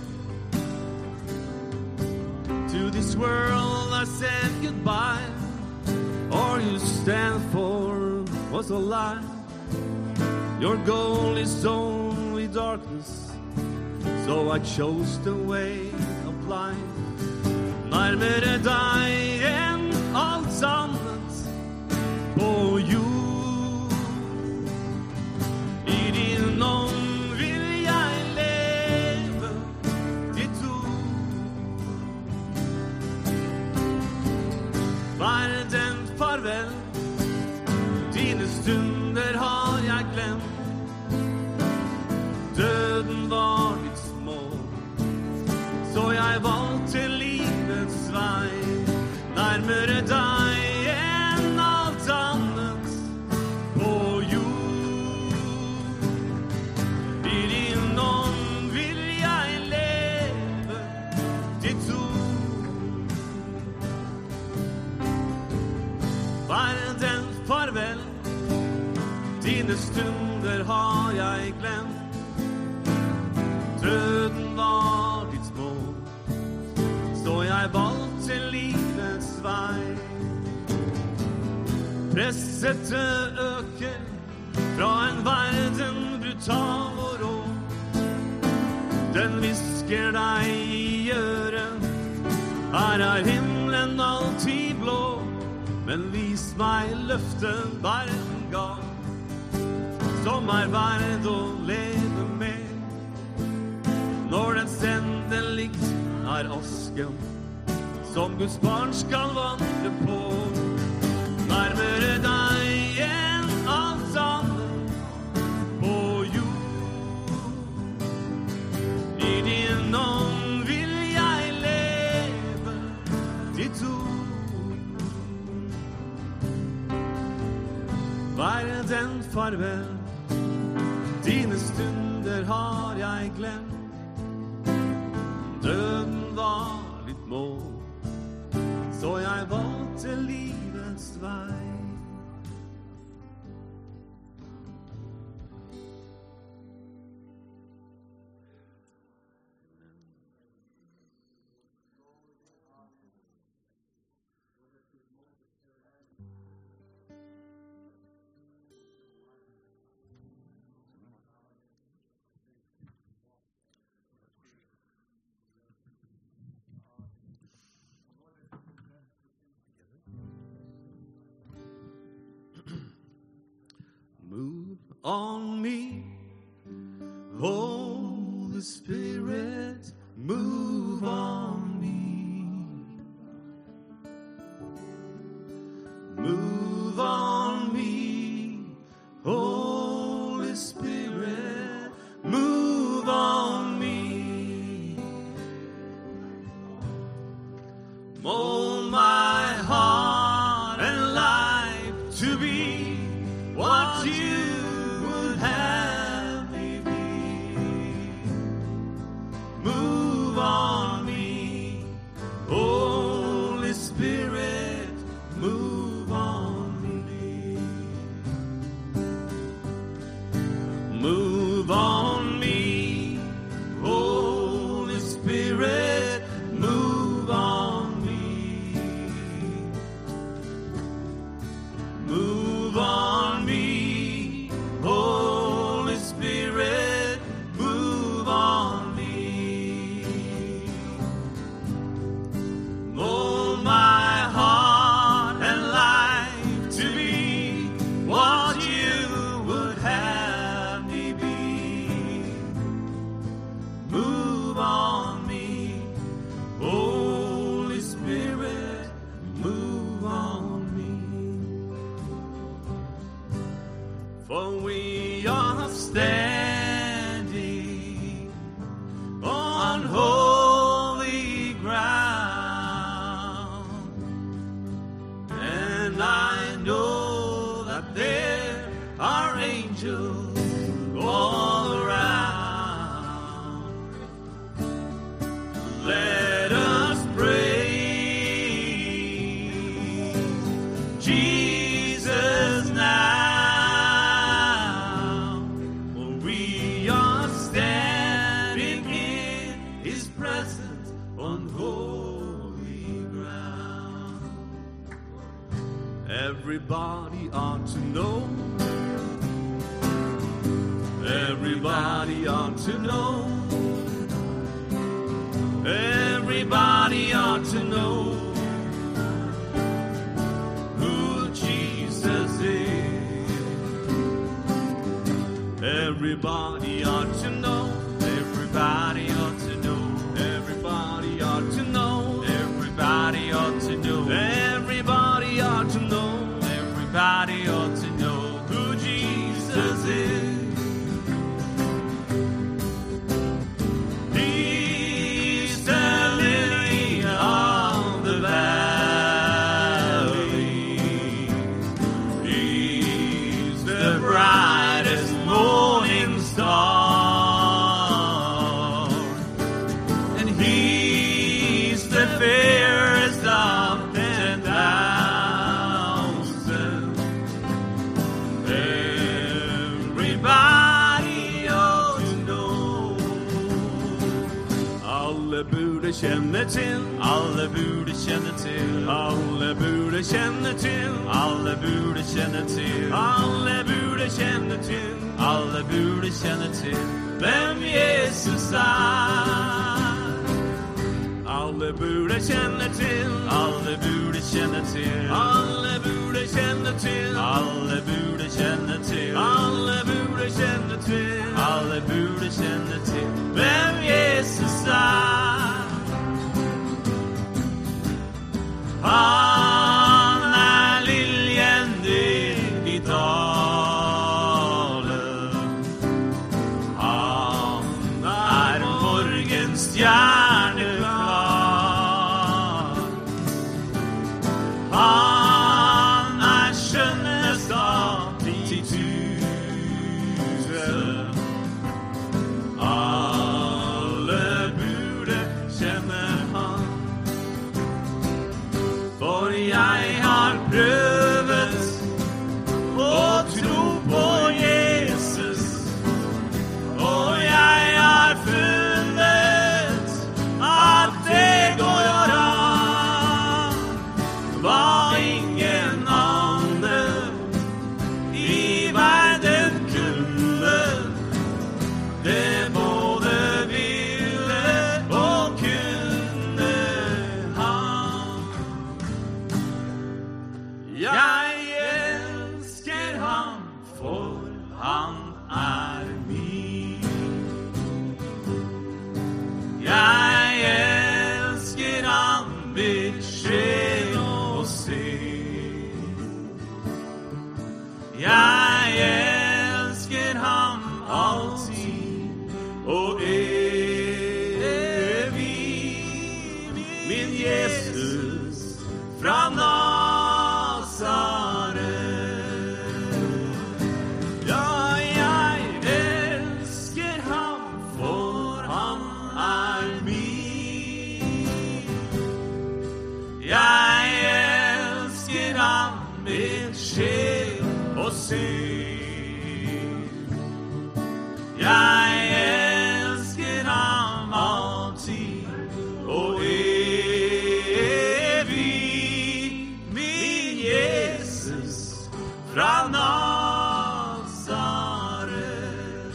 To this world I said goodbye. All you stand for was a lie. Your goal is only darkness, så I chose the way of life. Nærmere deg enn alt annet på jord. I din ånd vil jeg leve ditt ord. Verden, farvel, dine stunder har jeg glemt. Døden var ditt mål, så jeg valgte livets vei. Nærmere deg enn alt annet på jord. I din ånd vil jeg leve ditt ord. Verden, farvel, dine stunder har jeg glemt. Døden var ditt mål, så jeg valgte livets vei. Presset øker fra en verden brutal og rå. Den hvisker deg i øret, her er himmelen alltid blå. Men vis meg løftet verden ga, som er verd å leve med. Når den endelig er asken, som Guds barn skal vandre på. Nærmere deg enn alt annet på jord. I din ånd vil jeg leve ditt ord. Verden, farvel, dine stunder har jeg glemt. Døden var ditt mål, så jeg valgte livets vei. Move on me, Holy Spirit, move on me. Move on me, Holy Spirit, move on me. Mold my heart and life to be what you would have me be. Move on me, Holy Spirit, move on me. Move on me, Holy Spirit, move on me. angels all around. Let us praise Jesus now, for we are standing in His presence on holy ground. Everybody ought to know. Everybody ought to know. Everybody ought to know who Jesus is. Everybody ought to know. Everybody ought to know. Everybody ought to know. Everybody ought to know. Everybody ought to know. Everybody ought to know who Jesus is. He's the lily of the valley. He's the brightest morning star. And He's the fairest of 10,000. Everybody ought to know. Alle burde kjenne til. Alle burde kjenne til. Alle burde kjenne til. Alle burde kjenne til. Alle burde kjenne til. Alle burde kjenne til hvem Jesus er. Alle burde kjenne til. Alle burde kjenne til. Alle burde kjenne til. Alle burde kjenne til. Alle burde kjenne til. Alle burde kjenne til hvem Jesus er. Han er liljen din i dalen. Han er morgens stjerne klar. Han er skjønnest av 10 000. Alle burde kjenne Han. For jeg har prøvet å tro på Jesus, og jeg har funnet at det går an. Hva ingen annen i verden kunne, det både ville og kunne Han. Jeg elsker ham, for han er min. Jeg elsker ham, mitt sjel og sinn. Jeg elsker ham alltid og evig. Min Jesus fra Nazaret. Ja, jeg elsker ham, for han er min. Jeg elsker ham, mitt sjel og sinn. Jeg elsker ham alltid og evig. Min Jesus fra Nazaret.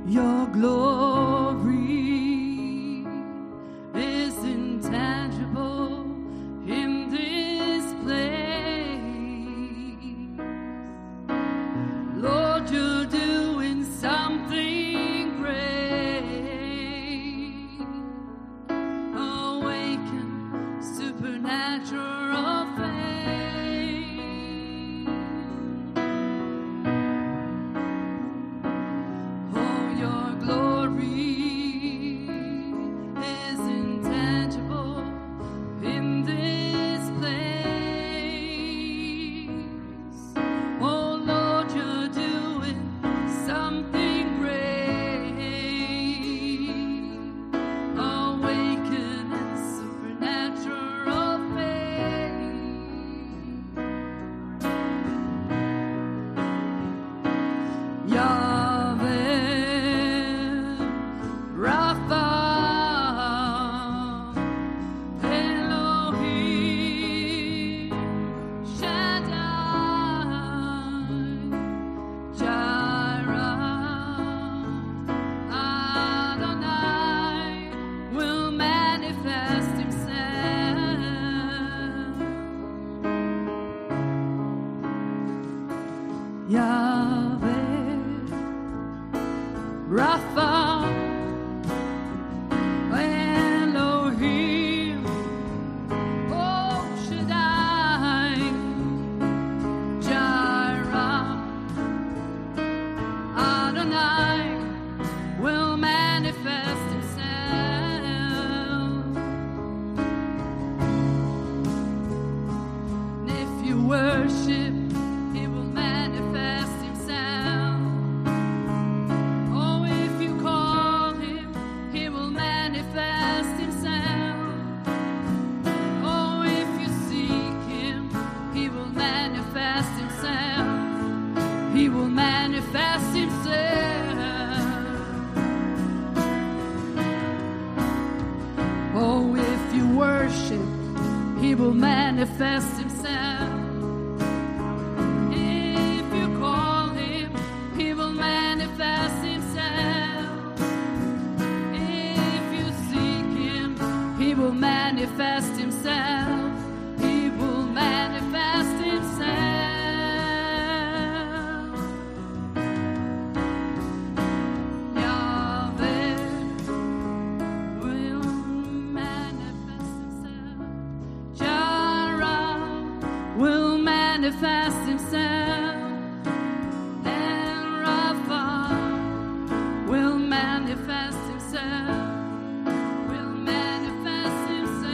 Your glory is intangible in this place. Lord, you're doing something great. Awaken supernatural faith. Oh, your glory is intangible in this place. Oh, Lord, you're doing something great. Awaken supernatural faith. Yahweh, Rapha, Elohim, Shaddai, Jireh, Adonai will manifest himself. Yahweh, Rapha, Elohim, oh Shaddai, Jireh, Adonai will manifest himself. And if you worship, he will manifest himself. Oh, if you call him, he will manifest himself. Oh, if you seek him, he will manifest himself. He will manifest himself. Oh, if you worship, he will manifest himself. If you call him, he will manifest himself. If you seek him, he will manifest himself. He will manifest himself. Yahweh will manifest himself. Jireh will manifest himself. And Rapha will manifest himself. Will manifest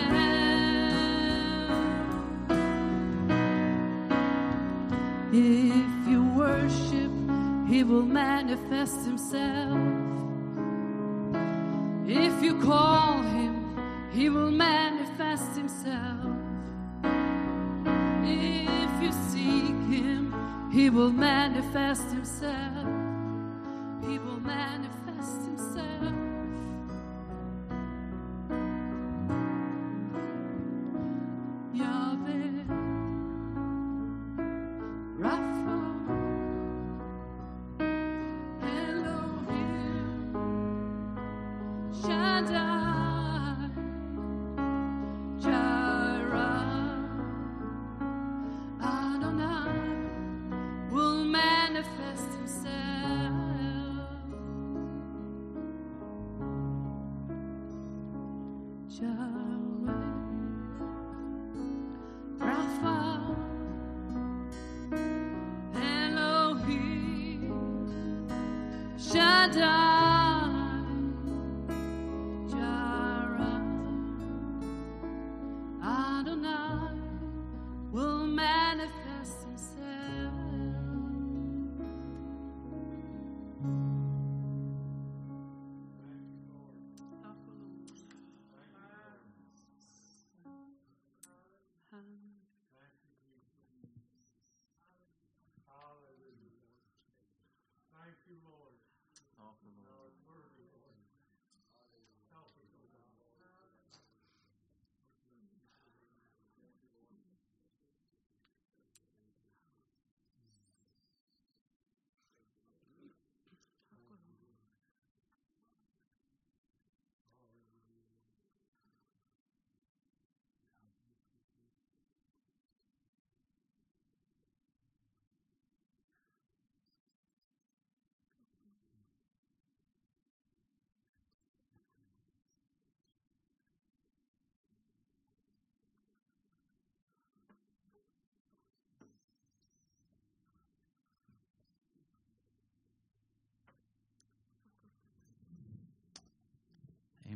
himself. If you worship, he will manifest himself. If you call him, he will manifest himself. If you seek him, he will manifest himself. He will manifest himself. Yahweh, Rapha, Elohim, Shaddai, Jireh, Adonai will manifest himself. Yahweh, Rapha, Elohim, Shaddai, Jireh, Adonai will manifest himself.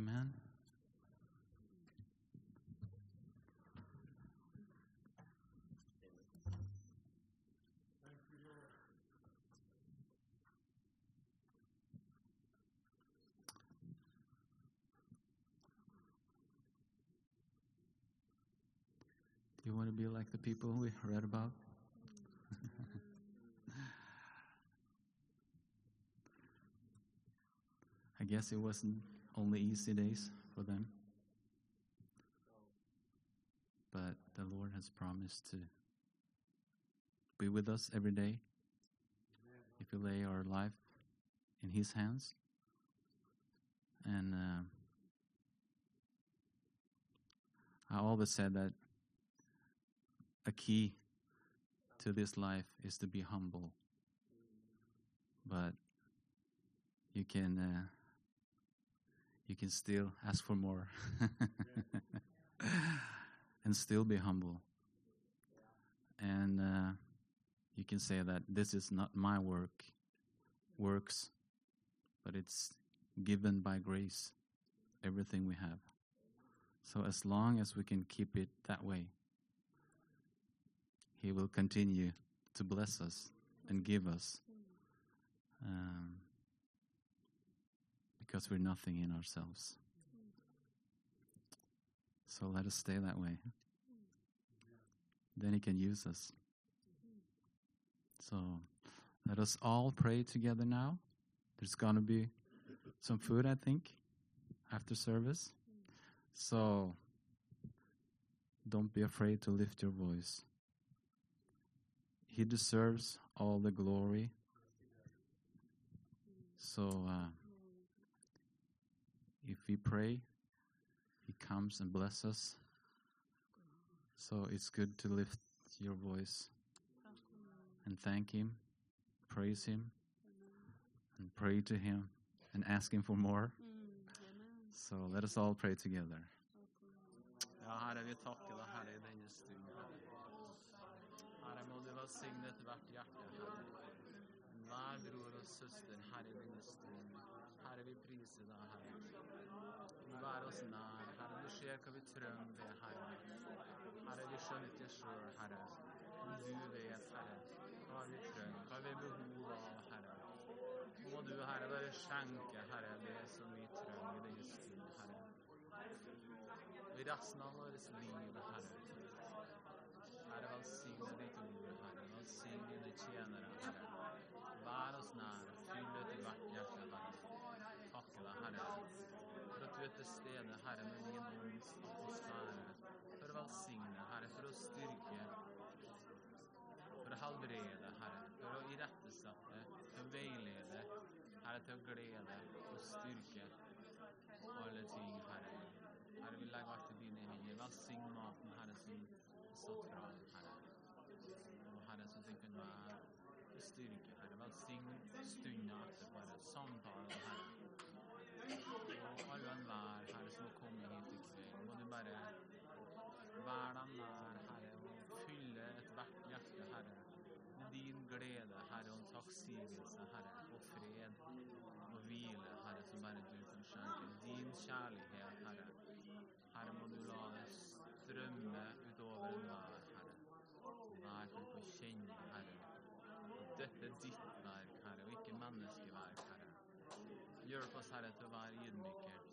Amen. Do you want to be like the people we read about? I guess it wasn't only easy days for them. But the Lord has promised to be with us every day if we lay our life in His hands. And I always said that a key to this life is to be humble. But you can still ask for more and still be humble. And you can say that this is not my works, but it's given by grace, everything we have. So as long as we can keep it that way, He will continue to bless us and give us, because we're nothing in ourselves. So let us stay that way. Then He can use us. So let us all pray together now. There's going to be some food, I think, after service. So don't be afraid to lift your voice. He deserves all the glory. So if we pray, He comes and blesses us. So it's good to lift your voice and thank Him, praise Him, and pray to Him and ask Him for more. So let us all pray together. Ja, Herre, vi takker deg, Herre, i denne stunden. Herre, må du velsigne hvert hjerte, Herre. Hver bror og søster, Herre, i denne stunden. Herre, vi priser deg, Herre. Du vær oss nær, Herre. Du ser hva vi trenger ved, Herre. Herre, vi skjønner ikke selv, Herre. Men du vet, Herre, hva vi trenger, hva vi har behov av, Herre. Må du, Herre, bare skjenke, Herre, det som vi trenger i denne stunden, Herre. I resten av vårt liv, Herre. Herre, velsigne ditt ord, Herre. Velsigne dine tjenere, Herre. Vær oss nær og fyll ut i hvert hjerte, Herre. Takke deg, Herre, for at du er til stede, Herre, med din ånds atmosfære. For å velsigne, Herre, for å styrke, for å helbrede, Herre, for å irettesette, for å veilede, Herre, til å glede og styrke alle ting, Herre. Herre, vi legger alt i dine hender. Velsign maten, Herre, som er satt fram, Herre. Og Herre, som den kan være til styrke, Herre. Velsign stunden etterpå, Herre. Samtalen, Herre. Og alle og enhver, Herre, som har kommet hit i kveld. Må du bare være dem nær, Herre, og fylle et hvert hjerte, Herre, med din glede, Herre, og en takksigelse, Herre, og fred og hvile, Herre, som bare du kan skjenke. Din kjærlighet, Herre. Herre, må du la det strømme utover enhver, Herre. Hver kan få kjenne, Herre, at dette er ditt verk, Herre, og ikke menneskeverk, Herre. Hjelp oss, Herre, til å være ydmyke